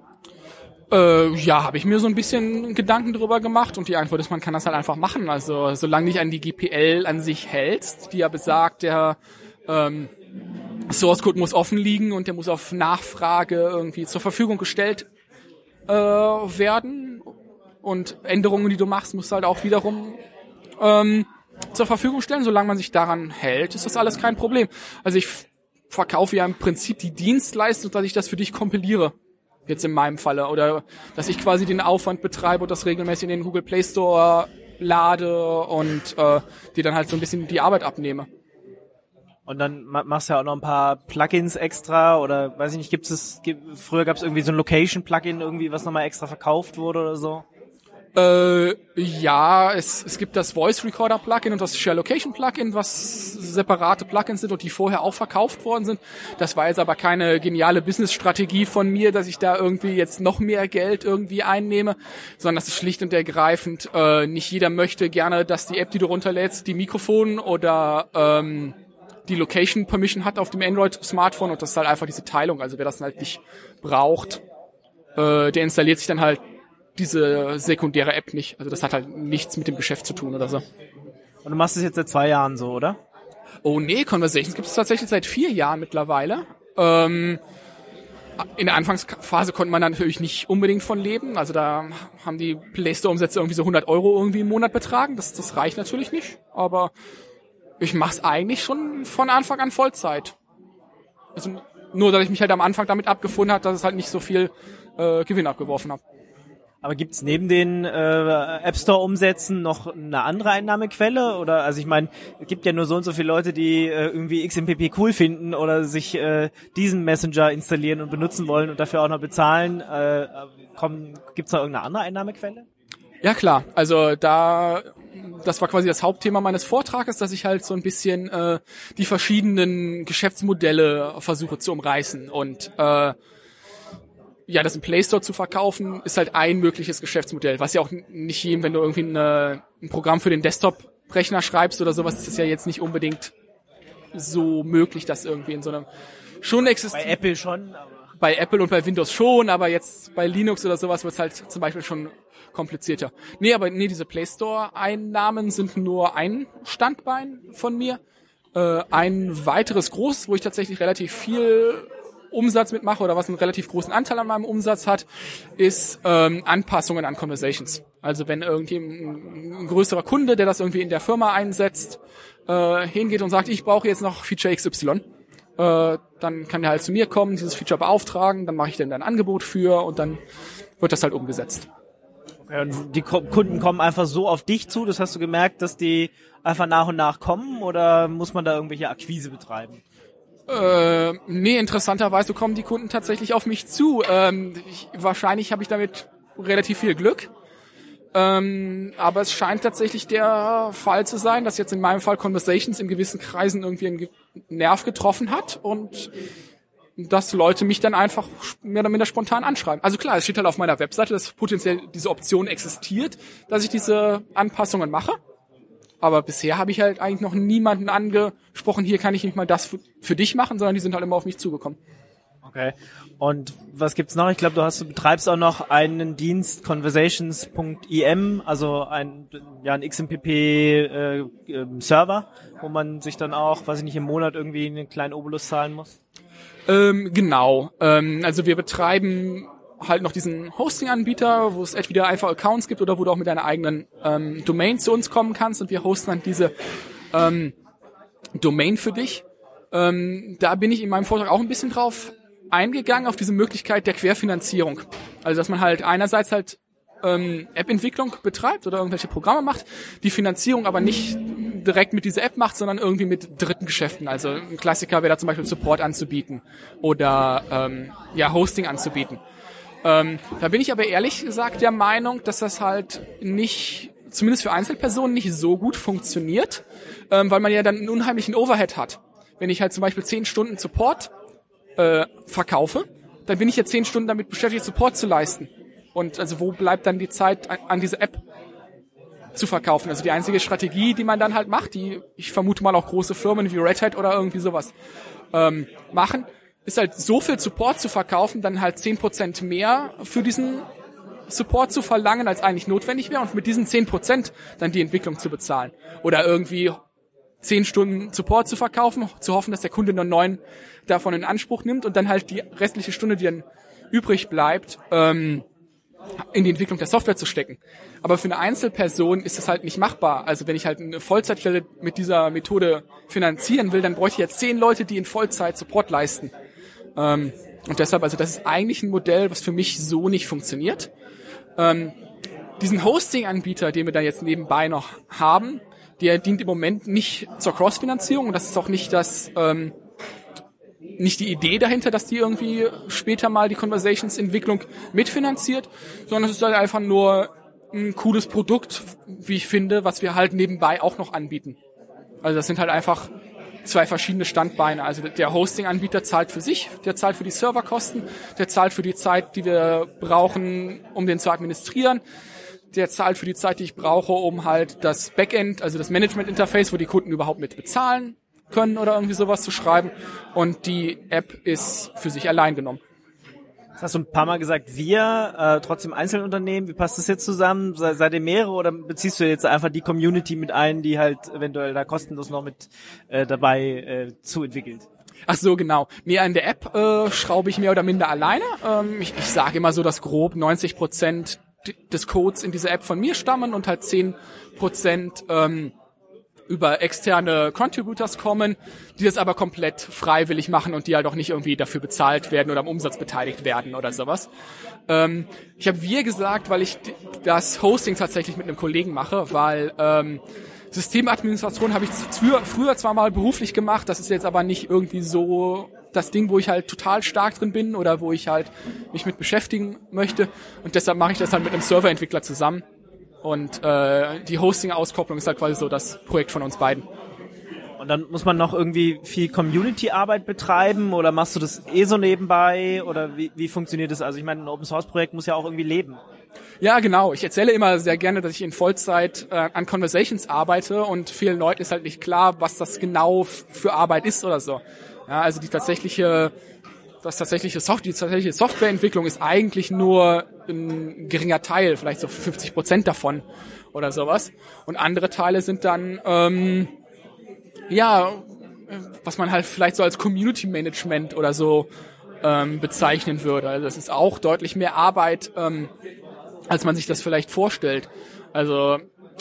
S7: Äh, ja, habe ich mir so ein bisschen Gedanken drüber gemacht und die Antwort ist, man kann das halt einfach machen. Also solange dich an die G P L an sich hältst, die ja besagt, der ähm, Source Code muss offen liegen und der muss auf Nachfrage irgendwie zur Verfügung gestellt äh, werden und Änderungen, die du machst, musst du halt auch wiederum ähm, zur Verfügung stellen. Solange man sich daran hält, ist das alles kein Problem. Also ich f- verkaufe ja im Prinzip die Dienstleistung, dass ich das für dich kompiliere. Jetzt in meinem Falle. Oder dass ich quasi den Aufwand betreibe und das regelmäßig in den Google Play Store lade und äh, dir dann halt so ein bisschen die Arbeit abnehme.
S4: Und dann ma- machst du ja auch noch ein paar Plugins extra oder weiß ich nicht, gibt es gibt, früher gab es irgendwie so ein Location-Plugin irgendwie, was nochmal extra verkauft wurde oder so?
S7: Äh, ja, es, es gibt das Voice Recorder Plugin und das Share Location Plugin, was separate Plugins sind und die vorher auch verkauft worden sind. Das war jetzt aber keine geniale Business-Strategie von mir, dass ich da irgendwie jetzt noch mehr Geld irgendwie einnehme, sondern das ist schlicht und ergreifend, äh, nicht jeder möchte gerne, dass die App, die du runterlädst, die Mikrofon oder ähm, die Location Permission hat auf dem Android-Smartphone und das ist halt einfach diese Teilung. Also wer das halt nicht braucht, äh, der installiert sich dann halt diese sekundäre App nicht. Also das hat halt nichts mit dem Geschäft zu tun oder so.
S4: Und du machst es jetzt seit zwei Jahren so, oder?
S7: Oh nee, Conversations gibt es tatsächlich seit vier Jahren mittlerweile. Ähm, in der Anfangsphase konnte man da natürlich nicht unbedingt von leben. Also da haben die Play Store-Umsätze irgendwie so hundert Euro irgendwie im Monat betragen. Das, das reicht natürlich nicht. Aber ich mach's eigentlich schon von Anfang an Vollzeit. Also nur, dass ich mich halt am Anfang damit abgefunden habe, dass es halt nicht so viel äh, Gewinn abgeworfen hat.
S4: Aber gibt's neben den äh, App Store Umsätzen noch eine andere Einnahmequelle? Oder also ich meine, es gibt ja nur so und so viele Leute, die äh, irgendwie X M P P cool finden oder sich äh, diesen Messenger installieren und benutzen wollen und dafür auch noch bezahlen. Äh, kommen, gibt's noch irgendeine andere Einnahmequelle?
S7: Ja klar, also da, das war quasi das Hauptthema meines Vortrages, dass ich halt so ein bisschen äh, die verschiedenen Geschäftsmodelle versuche zu umreißen und äh, ja, das im Play Store zu verkaufen, ist halt ein mögliches Geschäftsmodell, was ja auch nicht jedem, wenn du irgendwie eine, ein Programm für den Desktop-Rechner schreibst oder sowas, ist es ja jetzt nicht unbedingt so möglich, dass irgendwie in so einem schon existiert.
S4: Bei Apple schon, aber
S7: Bei Apple und bei Windows schon, aber jetzt bei Linux oder sowas wird es halt zum Beispiel schon komplizierter. Nee, aber nee, diese Play Store-Einnahmen sind nur ein Standbein von mir. Äh, ein weiteres großes, wo ich tatsächlich relativ viel Umsatz mitmache oder was einen relativ großen Anteil an meinem Umsatz hat, ist ähm, Anpassungen an Conversations. Also wenn irgendwie ein, ein größerer Kunde, der das irgendwie in der Firma einsetzt, äh, hingeht und sagt, ich brauche jetzt noch Feature X Y, äh, dann kann der halt zu mir kommen, dieses Feature beauftragen, dann mache ich dann ein Angebot für und dann wird das halt umgesetzt.
S4: okay, und die Ko- Kunden kommen einfach so auf dich zu, das hast du gemerkt, dass die einfach nach und nach kommen oder muss man da irgendwelche Akquise betreiben?
S7: Äh, nee, interessanterweise kommen die Kunden tatsächlich auf mich zu. Ähm, ich, wahrscheinlich habe ich damit relativ viel Glück. Ähm, aber es scheint tatsächlich der Fall zu sein, dass jetzt in meinem Fall Conversations in gewissen Kreisen irgendwie einen Ge- Nerv getroffen hat und dass Leute mich dann einfach mehr oder minder spontan anschreiben. Also klar, es steht halt auf meiner Webseite, dass potenziell diese Option existiert, dass ich diese Anpassungen mache. Aber bisher habe ich halt eigentlich noch niemanden angesprochen, hier kann ich nicht mal das für, für dich machen, sondern die sind halt immer auf mich zugekommen.
S4: Okay. Und was gibt's noch? Ich glaube, du hast, du betreibst auch noch einen Dienst conversations punkt i m, also ein, ja, ein X M P P äh, äh, Server, wo man sich dann auch, weiß ich nicht, im Monat irgendwie einen kleinen Obolus zahlen muss.
S7: Ähm, genau. Ähm, also wir betreiben halt noch diesen Hosting-Anbieter, wo es entweder einfach Accounts gibt oder wo du auch mit deiner eigenen ähm, Domain zu uns kommen kannst und wir hosten dann diese ähm, Domain für dich. Ähm, da bin ich in meinem Vortrag auch ein bisschen drauf eingegangen, auf diese Möglichkeit der Querfinanzierung. Also dass man halt einerseits halt ähm, App-Entwicklung betreibt oder irgendwelche Programme macht, die Finanzierung aber nicht direkt mit dieser App macht, sondern irgendwie mit dritten Geschäften. Also ein Klassiker wäre da zum Beispiel Support anzubieten oder ähm, ja Hosting anzubieten. Ähm, da bin ich aber ehrlich gesagt der Meinung, dass das halt nicht, zumindest für Einzelpersonen, nicht so gut funktioniert, ähm, weil man ja dann einen unheimlichen Overhead hat. Wenn ich halt zum Beispiel zehn Stunden Support äh, verkaufe, dann bin ich ja zehn Stunden damit beschäftigt, Support zu leisten. Und also wo bleibt dann die Zeit an, an diese App zu verkaufen? Also die einzige Strategie, die man dann halt macht, die ich vermute mal auch große Firmen wie Red Hat oder irgendwie sowas ähm, machen, ist halt so viel Support zu verkaufen, dann halt zehn Prozent mehr für diesen Support zu verlangen, als eigentlich notwendig wäre und mit diesen zehn Prozent dann die Entwicklung zu bezahlen. Oder irgendwie zehn Stunden Support zu verkaufen, zu hoffen, dass der Kunde nur neun davon in Anspruch nimmt und dann halt die restliche Stunde, die dann übrig bleibt, ähm, in die Entwicklung der Software zu stecken. Aber für eine Einzelperson ist das halt nicht machbar. Also wenn ich halt eine Vollzeitstelle mit dieser Methode finanzieren will, dann bräuchte ich jetzt zehn Leute, die in Vollzeit Support leisten. Ähm, und deshalb, also das ist eigentlich ein Modell, was für mich so nicht funktioniert. Ähm, diesen Hosting-Anbieter, den wir da jetzt nebenbei noch haben, der dient im Moment nicht zur Cross-Finanzierung. Und das ist auch nicht das, ähm, nicht die Idee dahinter, dass die irgendwie später mal die Conversations-Entwicklung mitfinanziert, sondern es ist halt einfach nur ein cooles Produkt, wie ich finde, was wir halt nebenbei auch noch anbieten. Also das sind halt einfach zwei verschiedene Standbeine. Also der Hosting-Anbieter zahlt für sich, der zahlt für die Serverkosten, der zahlt für die Zeit, die wir brauchen, um den zu administrieren, der zahlt für die Zeit, die ich brauche, um halt das Backend, also das Management-Interface, wo die Kunden überhaupt mit bezahlen können oder irgendwie sowas zu schreiben. Und die App ist für sich allein genommen.
S4: Das hast du ein paar Mal gesagt, wir, äh, trotzdem Einzelunternehmen, wie passt das jetzt zusammen? Se, seid ihr mehrere oder beziehst du jetzt einfach die Community mit ein, die halt eventuell da kostenlos noch mit äh, dabei äh, zu entwickelt?
S7: Ach so, genau. Nee, an der App äh, schraube ich mehr oder minder alleine. Ähm, ich ich sage immer so, dass grob neunzig Prozent des Codes in dieser App von mir stammen und halt zehn Prozent ähm, über externe Contributors kommen, die das aber komplett freiwillig machen und die halt auch nicht irgendwie dafür bezahlt werden oder am Umsatz beteiligt werden oder sowas. Ähm, ich habe wir gesagt, weil ich das Hosting tatsächlich mit einem Kollegen mache, weil ähm, Systemadministration habe ich früher, früher zwar mal beruflich gemacht, das ist jetzt aber nicht irgendwie so das Ding, wo ich halt total stark drin bin oder wo ich halt mich mit beschäftigen möchte und deshalb mache ich das halt mit einem Serverentwickler zusammen. Und äh, die Hosting-Auskopplung ist halt quasi so das Projekt von uns beiden.
S4: Und dann muss man noch irgendwie viel Community-Arbeit betreiben oder machst du das eh so nebenbei oder wie, wie funktioniert das? Also ich meine, ein Open-Source-Projekt muss ja auch irgendwie leben.
S7: Ja, genau. Ich erzähle immer sehr gerne, dass ich in Vollzeit äh, an Conversations arbeite und vielen Leuten ist halt nicht klar, was das genau f- für Arbeit ist oder so. Ja, also die tatsächliche Das tatsächliche Software, die tatsächliche Softwareentwicklung ist eigentlich nur ein geringer Teil, vielleicht so fünfzig Prozent davon oder sowas. Und andere Teile sind dann, ähm, ja, was man halt vielleicht so als Community Management oder so ähm, bezeichnen würde. Also das ist auch deutlich mehr Arbeit, ähm, als man sich das vielleicht vorstellt. Also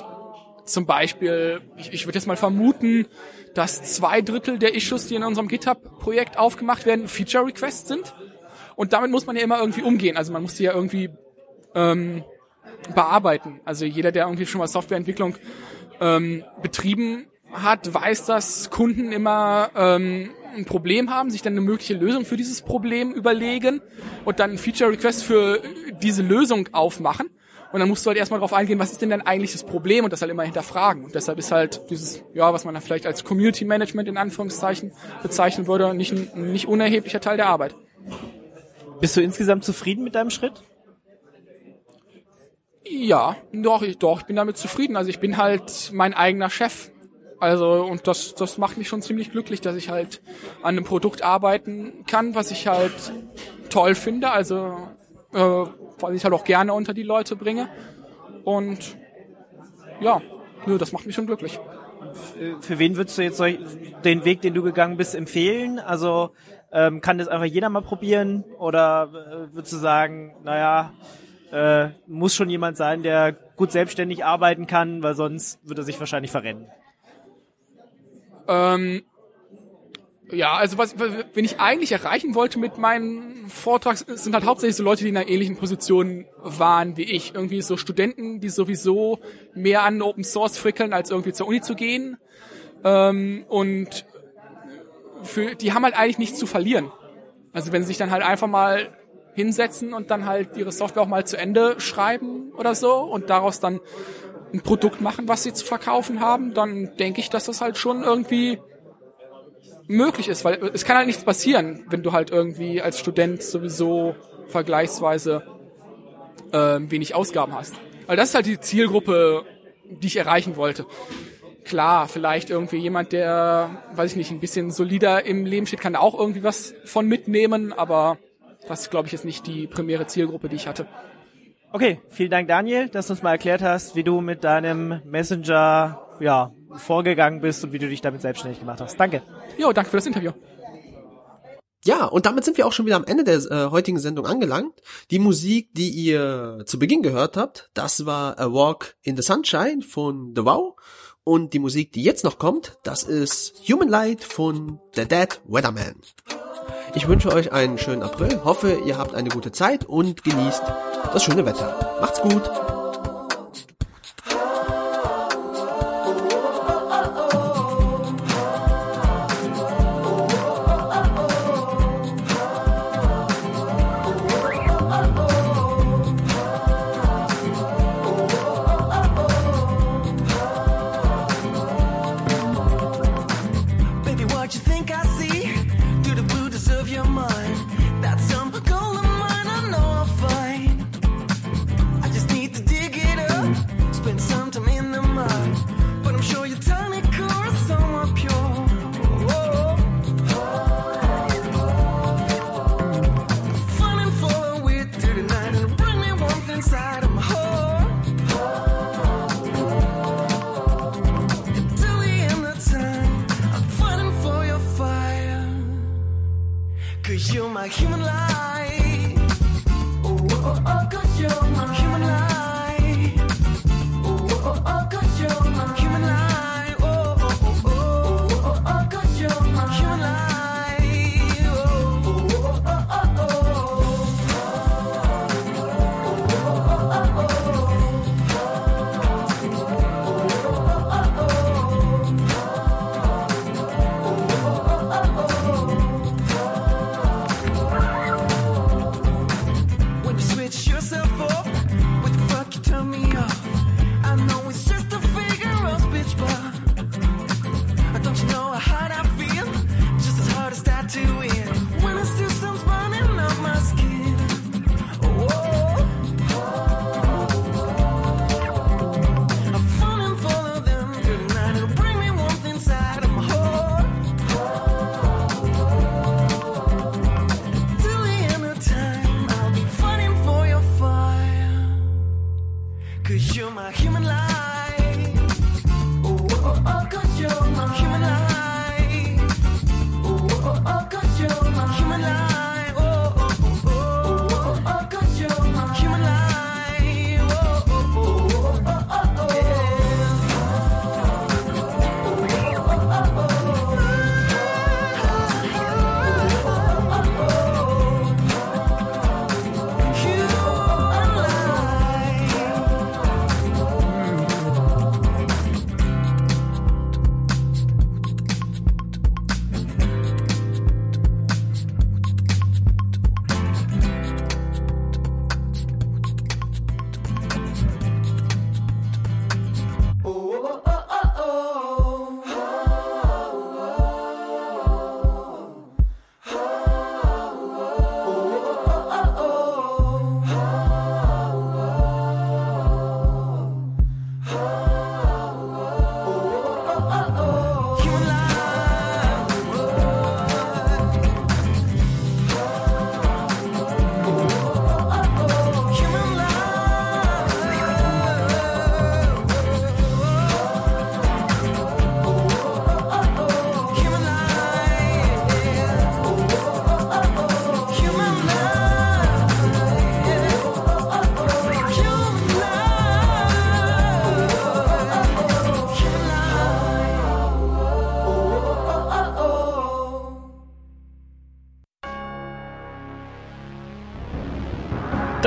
S7: zum Beispiel, ich, ich würde jetzt mal vermuten, dass zwei Drittel der Issues, die in unserem GitHub-Projekt aufgemacht werden, Feature-Requests sind. Und damit muss man ja immer irgendwie umgehen. Also man muss die ja irgendwie ähm, bearbeiten. Also jeder, der irgendwie schon mal Softwareentwicklung ähm, betrieben hat, weiß, dass Kunden immer ähm, ein Problem haben, sich dann eine mögliche Lösung für dieses Problem überlegen und dann ein Feature-Request für diese Lösung aufmachen. Und dann musst du halt erstmal drauf eingehen, was ist denn dein eigentliches Problem und das halt immer hinterfragen. Und deshalb ist halt dieses, ja, was man vielleicht als Community Management in Anführungszeichen bezeichnen würde, nicht ein nicht unerheblicher Teil der Arbeit.
S4: Bist du insgesamt zufrieden mit deinem Schritt?
S7: Ja, doch, ich, doch, ich bin damit zufrieden. Also ich bin halt mein eigener Chef. Also, und das, das macht mich schon ziemlich glücklich, dass ich halt an einem Produkt arbeiten kann, was ich halt toll finde. Also, äh, was ich halt auch gerne unter die Leute bringe. Und ja, nö, das macht mich schon glücklich.
S4: Für wen würdest du jetzt den Weg, den du gegangen bist, empfehlen? Also Ähm, kann das einfach jeder mal probieren? Oder äh, würdest du sagen, naja, äh, muss schon jemand sein, der gut selbstständig arbeiten kann, weil sonst würde er sich wahrscheinlich verrennen?
S7: Ähm, ja, also was, wenn ich eigentlich erreichen wollte mit meinem Vortrag, sind halt hauptsächlich so Leute, die in einer ähnlichen Position waren wie ich. Irgendwie so Studenten, die sowieso mehr an Open Source frickeln, als irgendwie zur Uni zu gehen. Ähm, und für die haben halt eigentlich nichts zu verlieren. Also wenn sie sich dann halt einfach mal hinsetzen und dann halt ihre Software auch mal zu Ende schreiben oder so und daraus dann ein Produkt machen, was sie zu verkaufen haben, dann denke ich, dass das halt schon irgendwie möglich ist, weil es kann halt nichts passieren, wenn du halt irgendwie als Student sowieso vergleichsweise äh, wenig Ausgaben hast. Weil das ist halt die Zielgruppe, die ich erreichen wollte. Klar, vielleicht irgendwie jemand, der, weiß ich nicht, ein bisschen solider im Leben steht, kann da auch irgendwie was von mitnehmen, aber das ist, glaube ich, jetzt nicht die primäre Zielgruppe, die ich hatte.
S4: Okay, vielen Dank, Daniel, dass du uns mal erklärt hast, wie du mit deinem Messenger ja, vorgegangen bist und wie du dich damit selbstständig gemacht hast. Danke.
S7: Jo, danke für das Interview.
S3: Ja, und damit sind wir auch schon wieder am Ende der äh, heutigen Sendung angelangt. Die Musik, die ihr zu Beginn gehört habt, das war A Walk in the Sunshine von The Wow. Und die Musik, die jetzt noch kommt, das ist Human Light von The Dead Weatherman. Ich wünsche euch einen schönen April, hoffe, ihr habt eine gute Zeit und genießt das schöne Wetter. Macht's gut!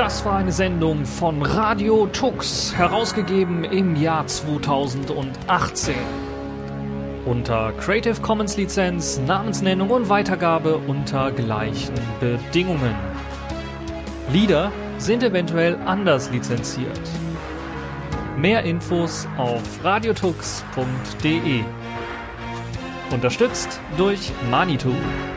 S8: Das war eine Sendung von Radio Tux, herausgegeben im Jahr zweitausendachtzehn. Unter Creative Commons Lizenz, Namensnennung und Weitergabe unter gleichen Bedingungen. Lieder sind eventuell anders lizenziert. Mehr Infos auf radiotux punkt de. Unterstützt durch Manitou.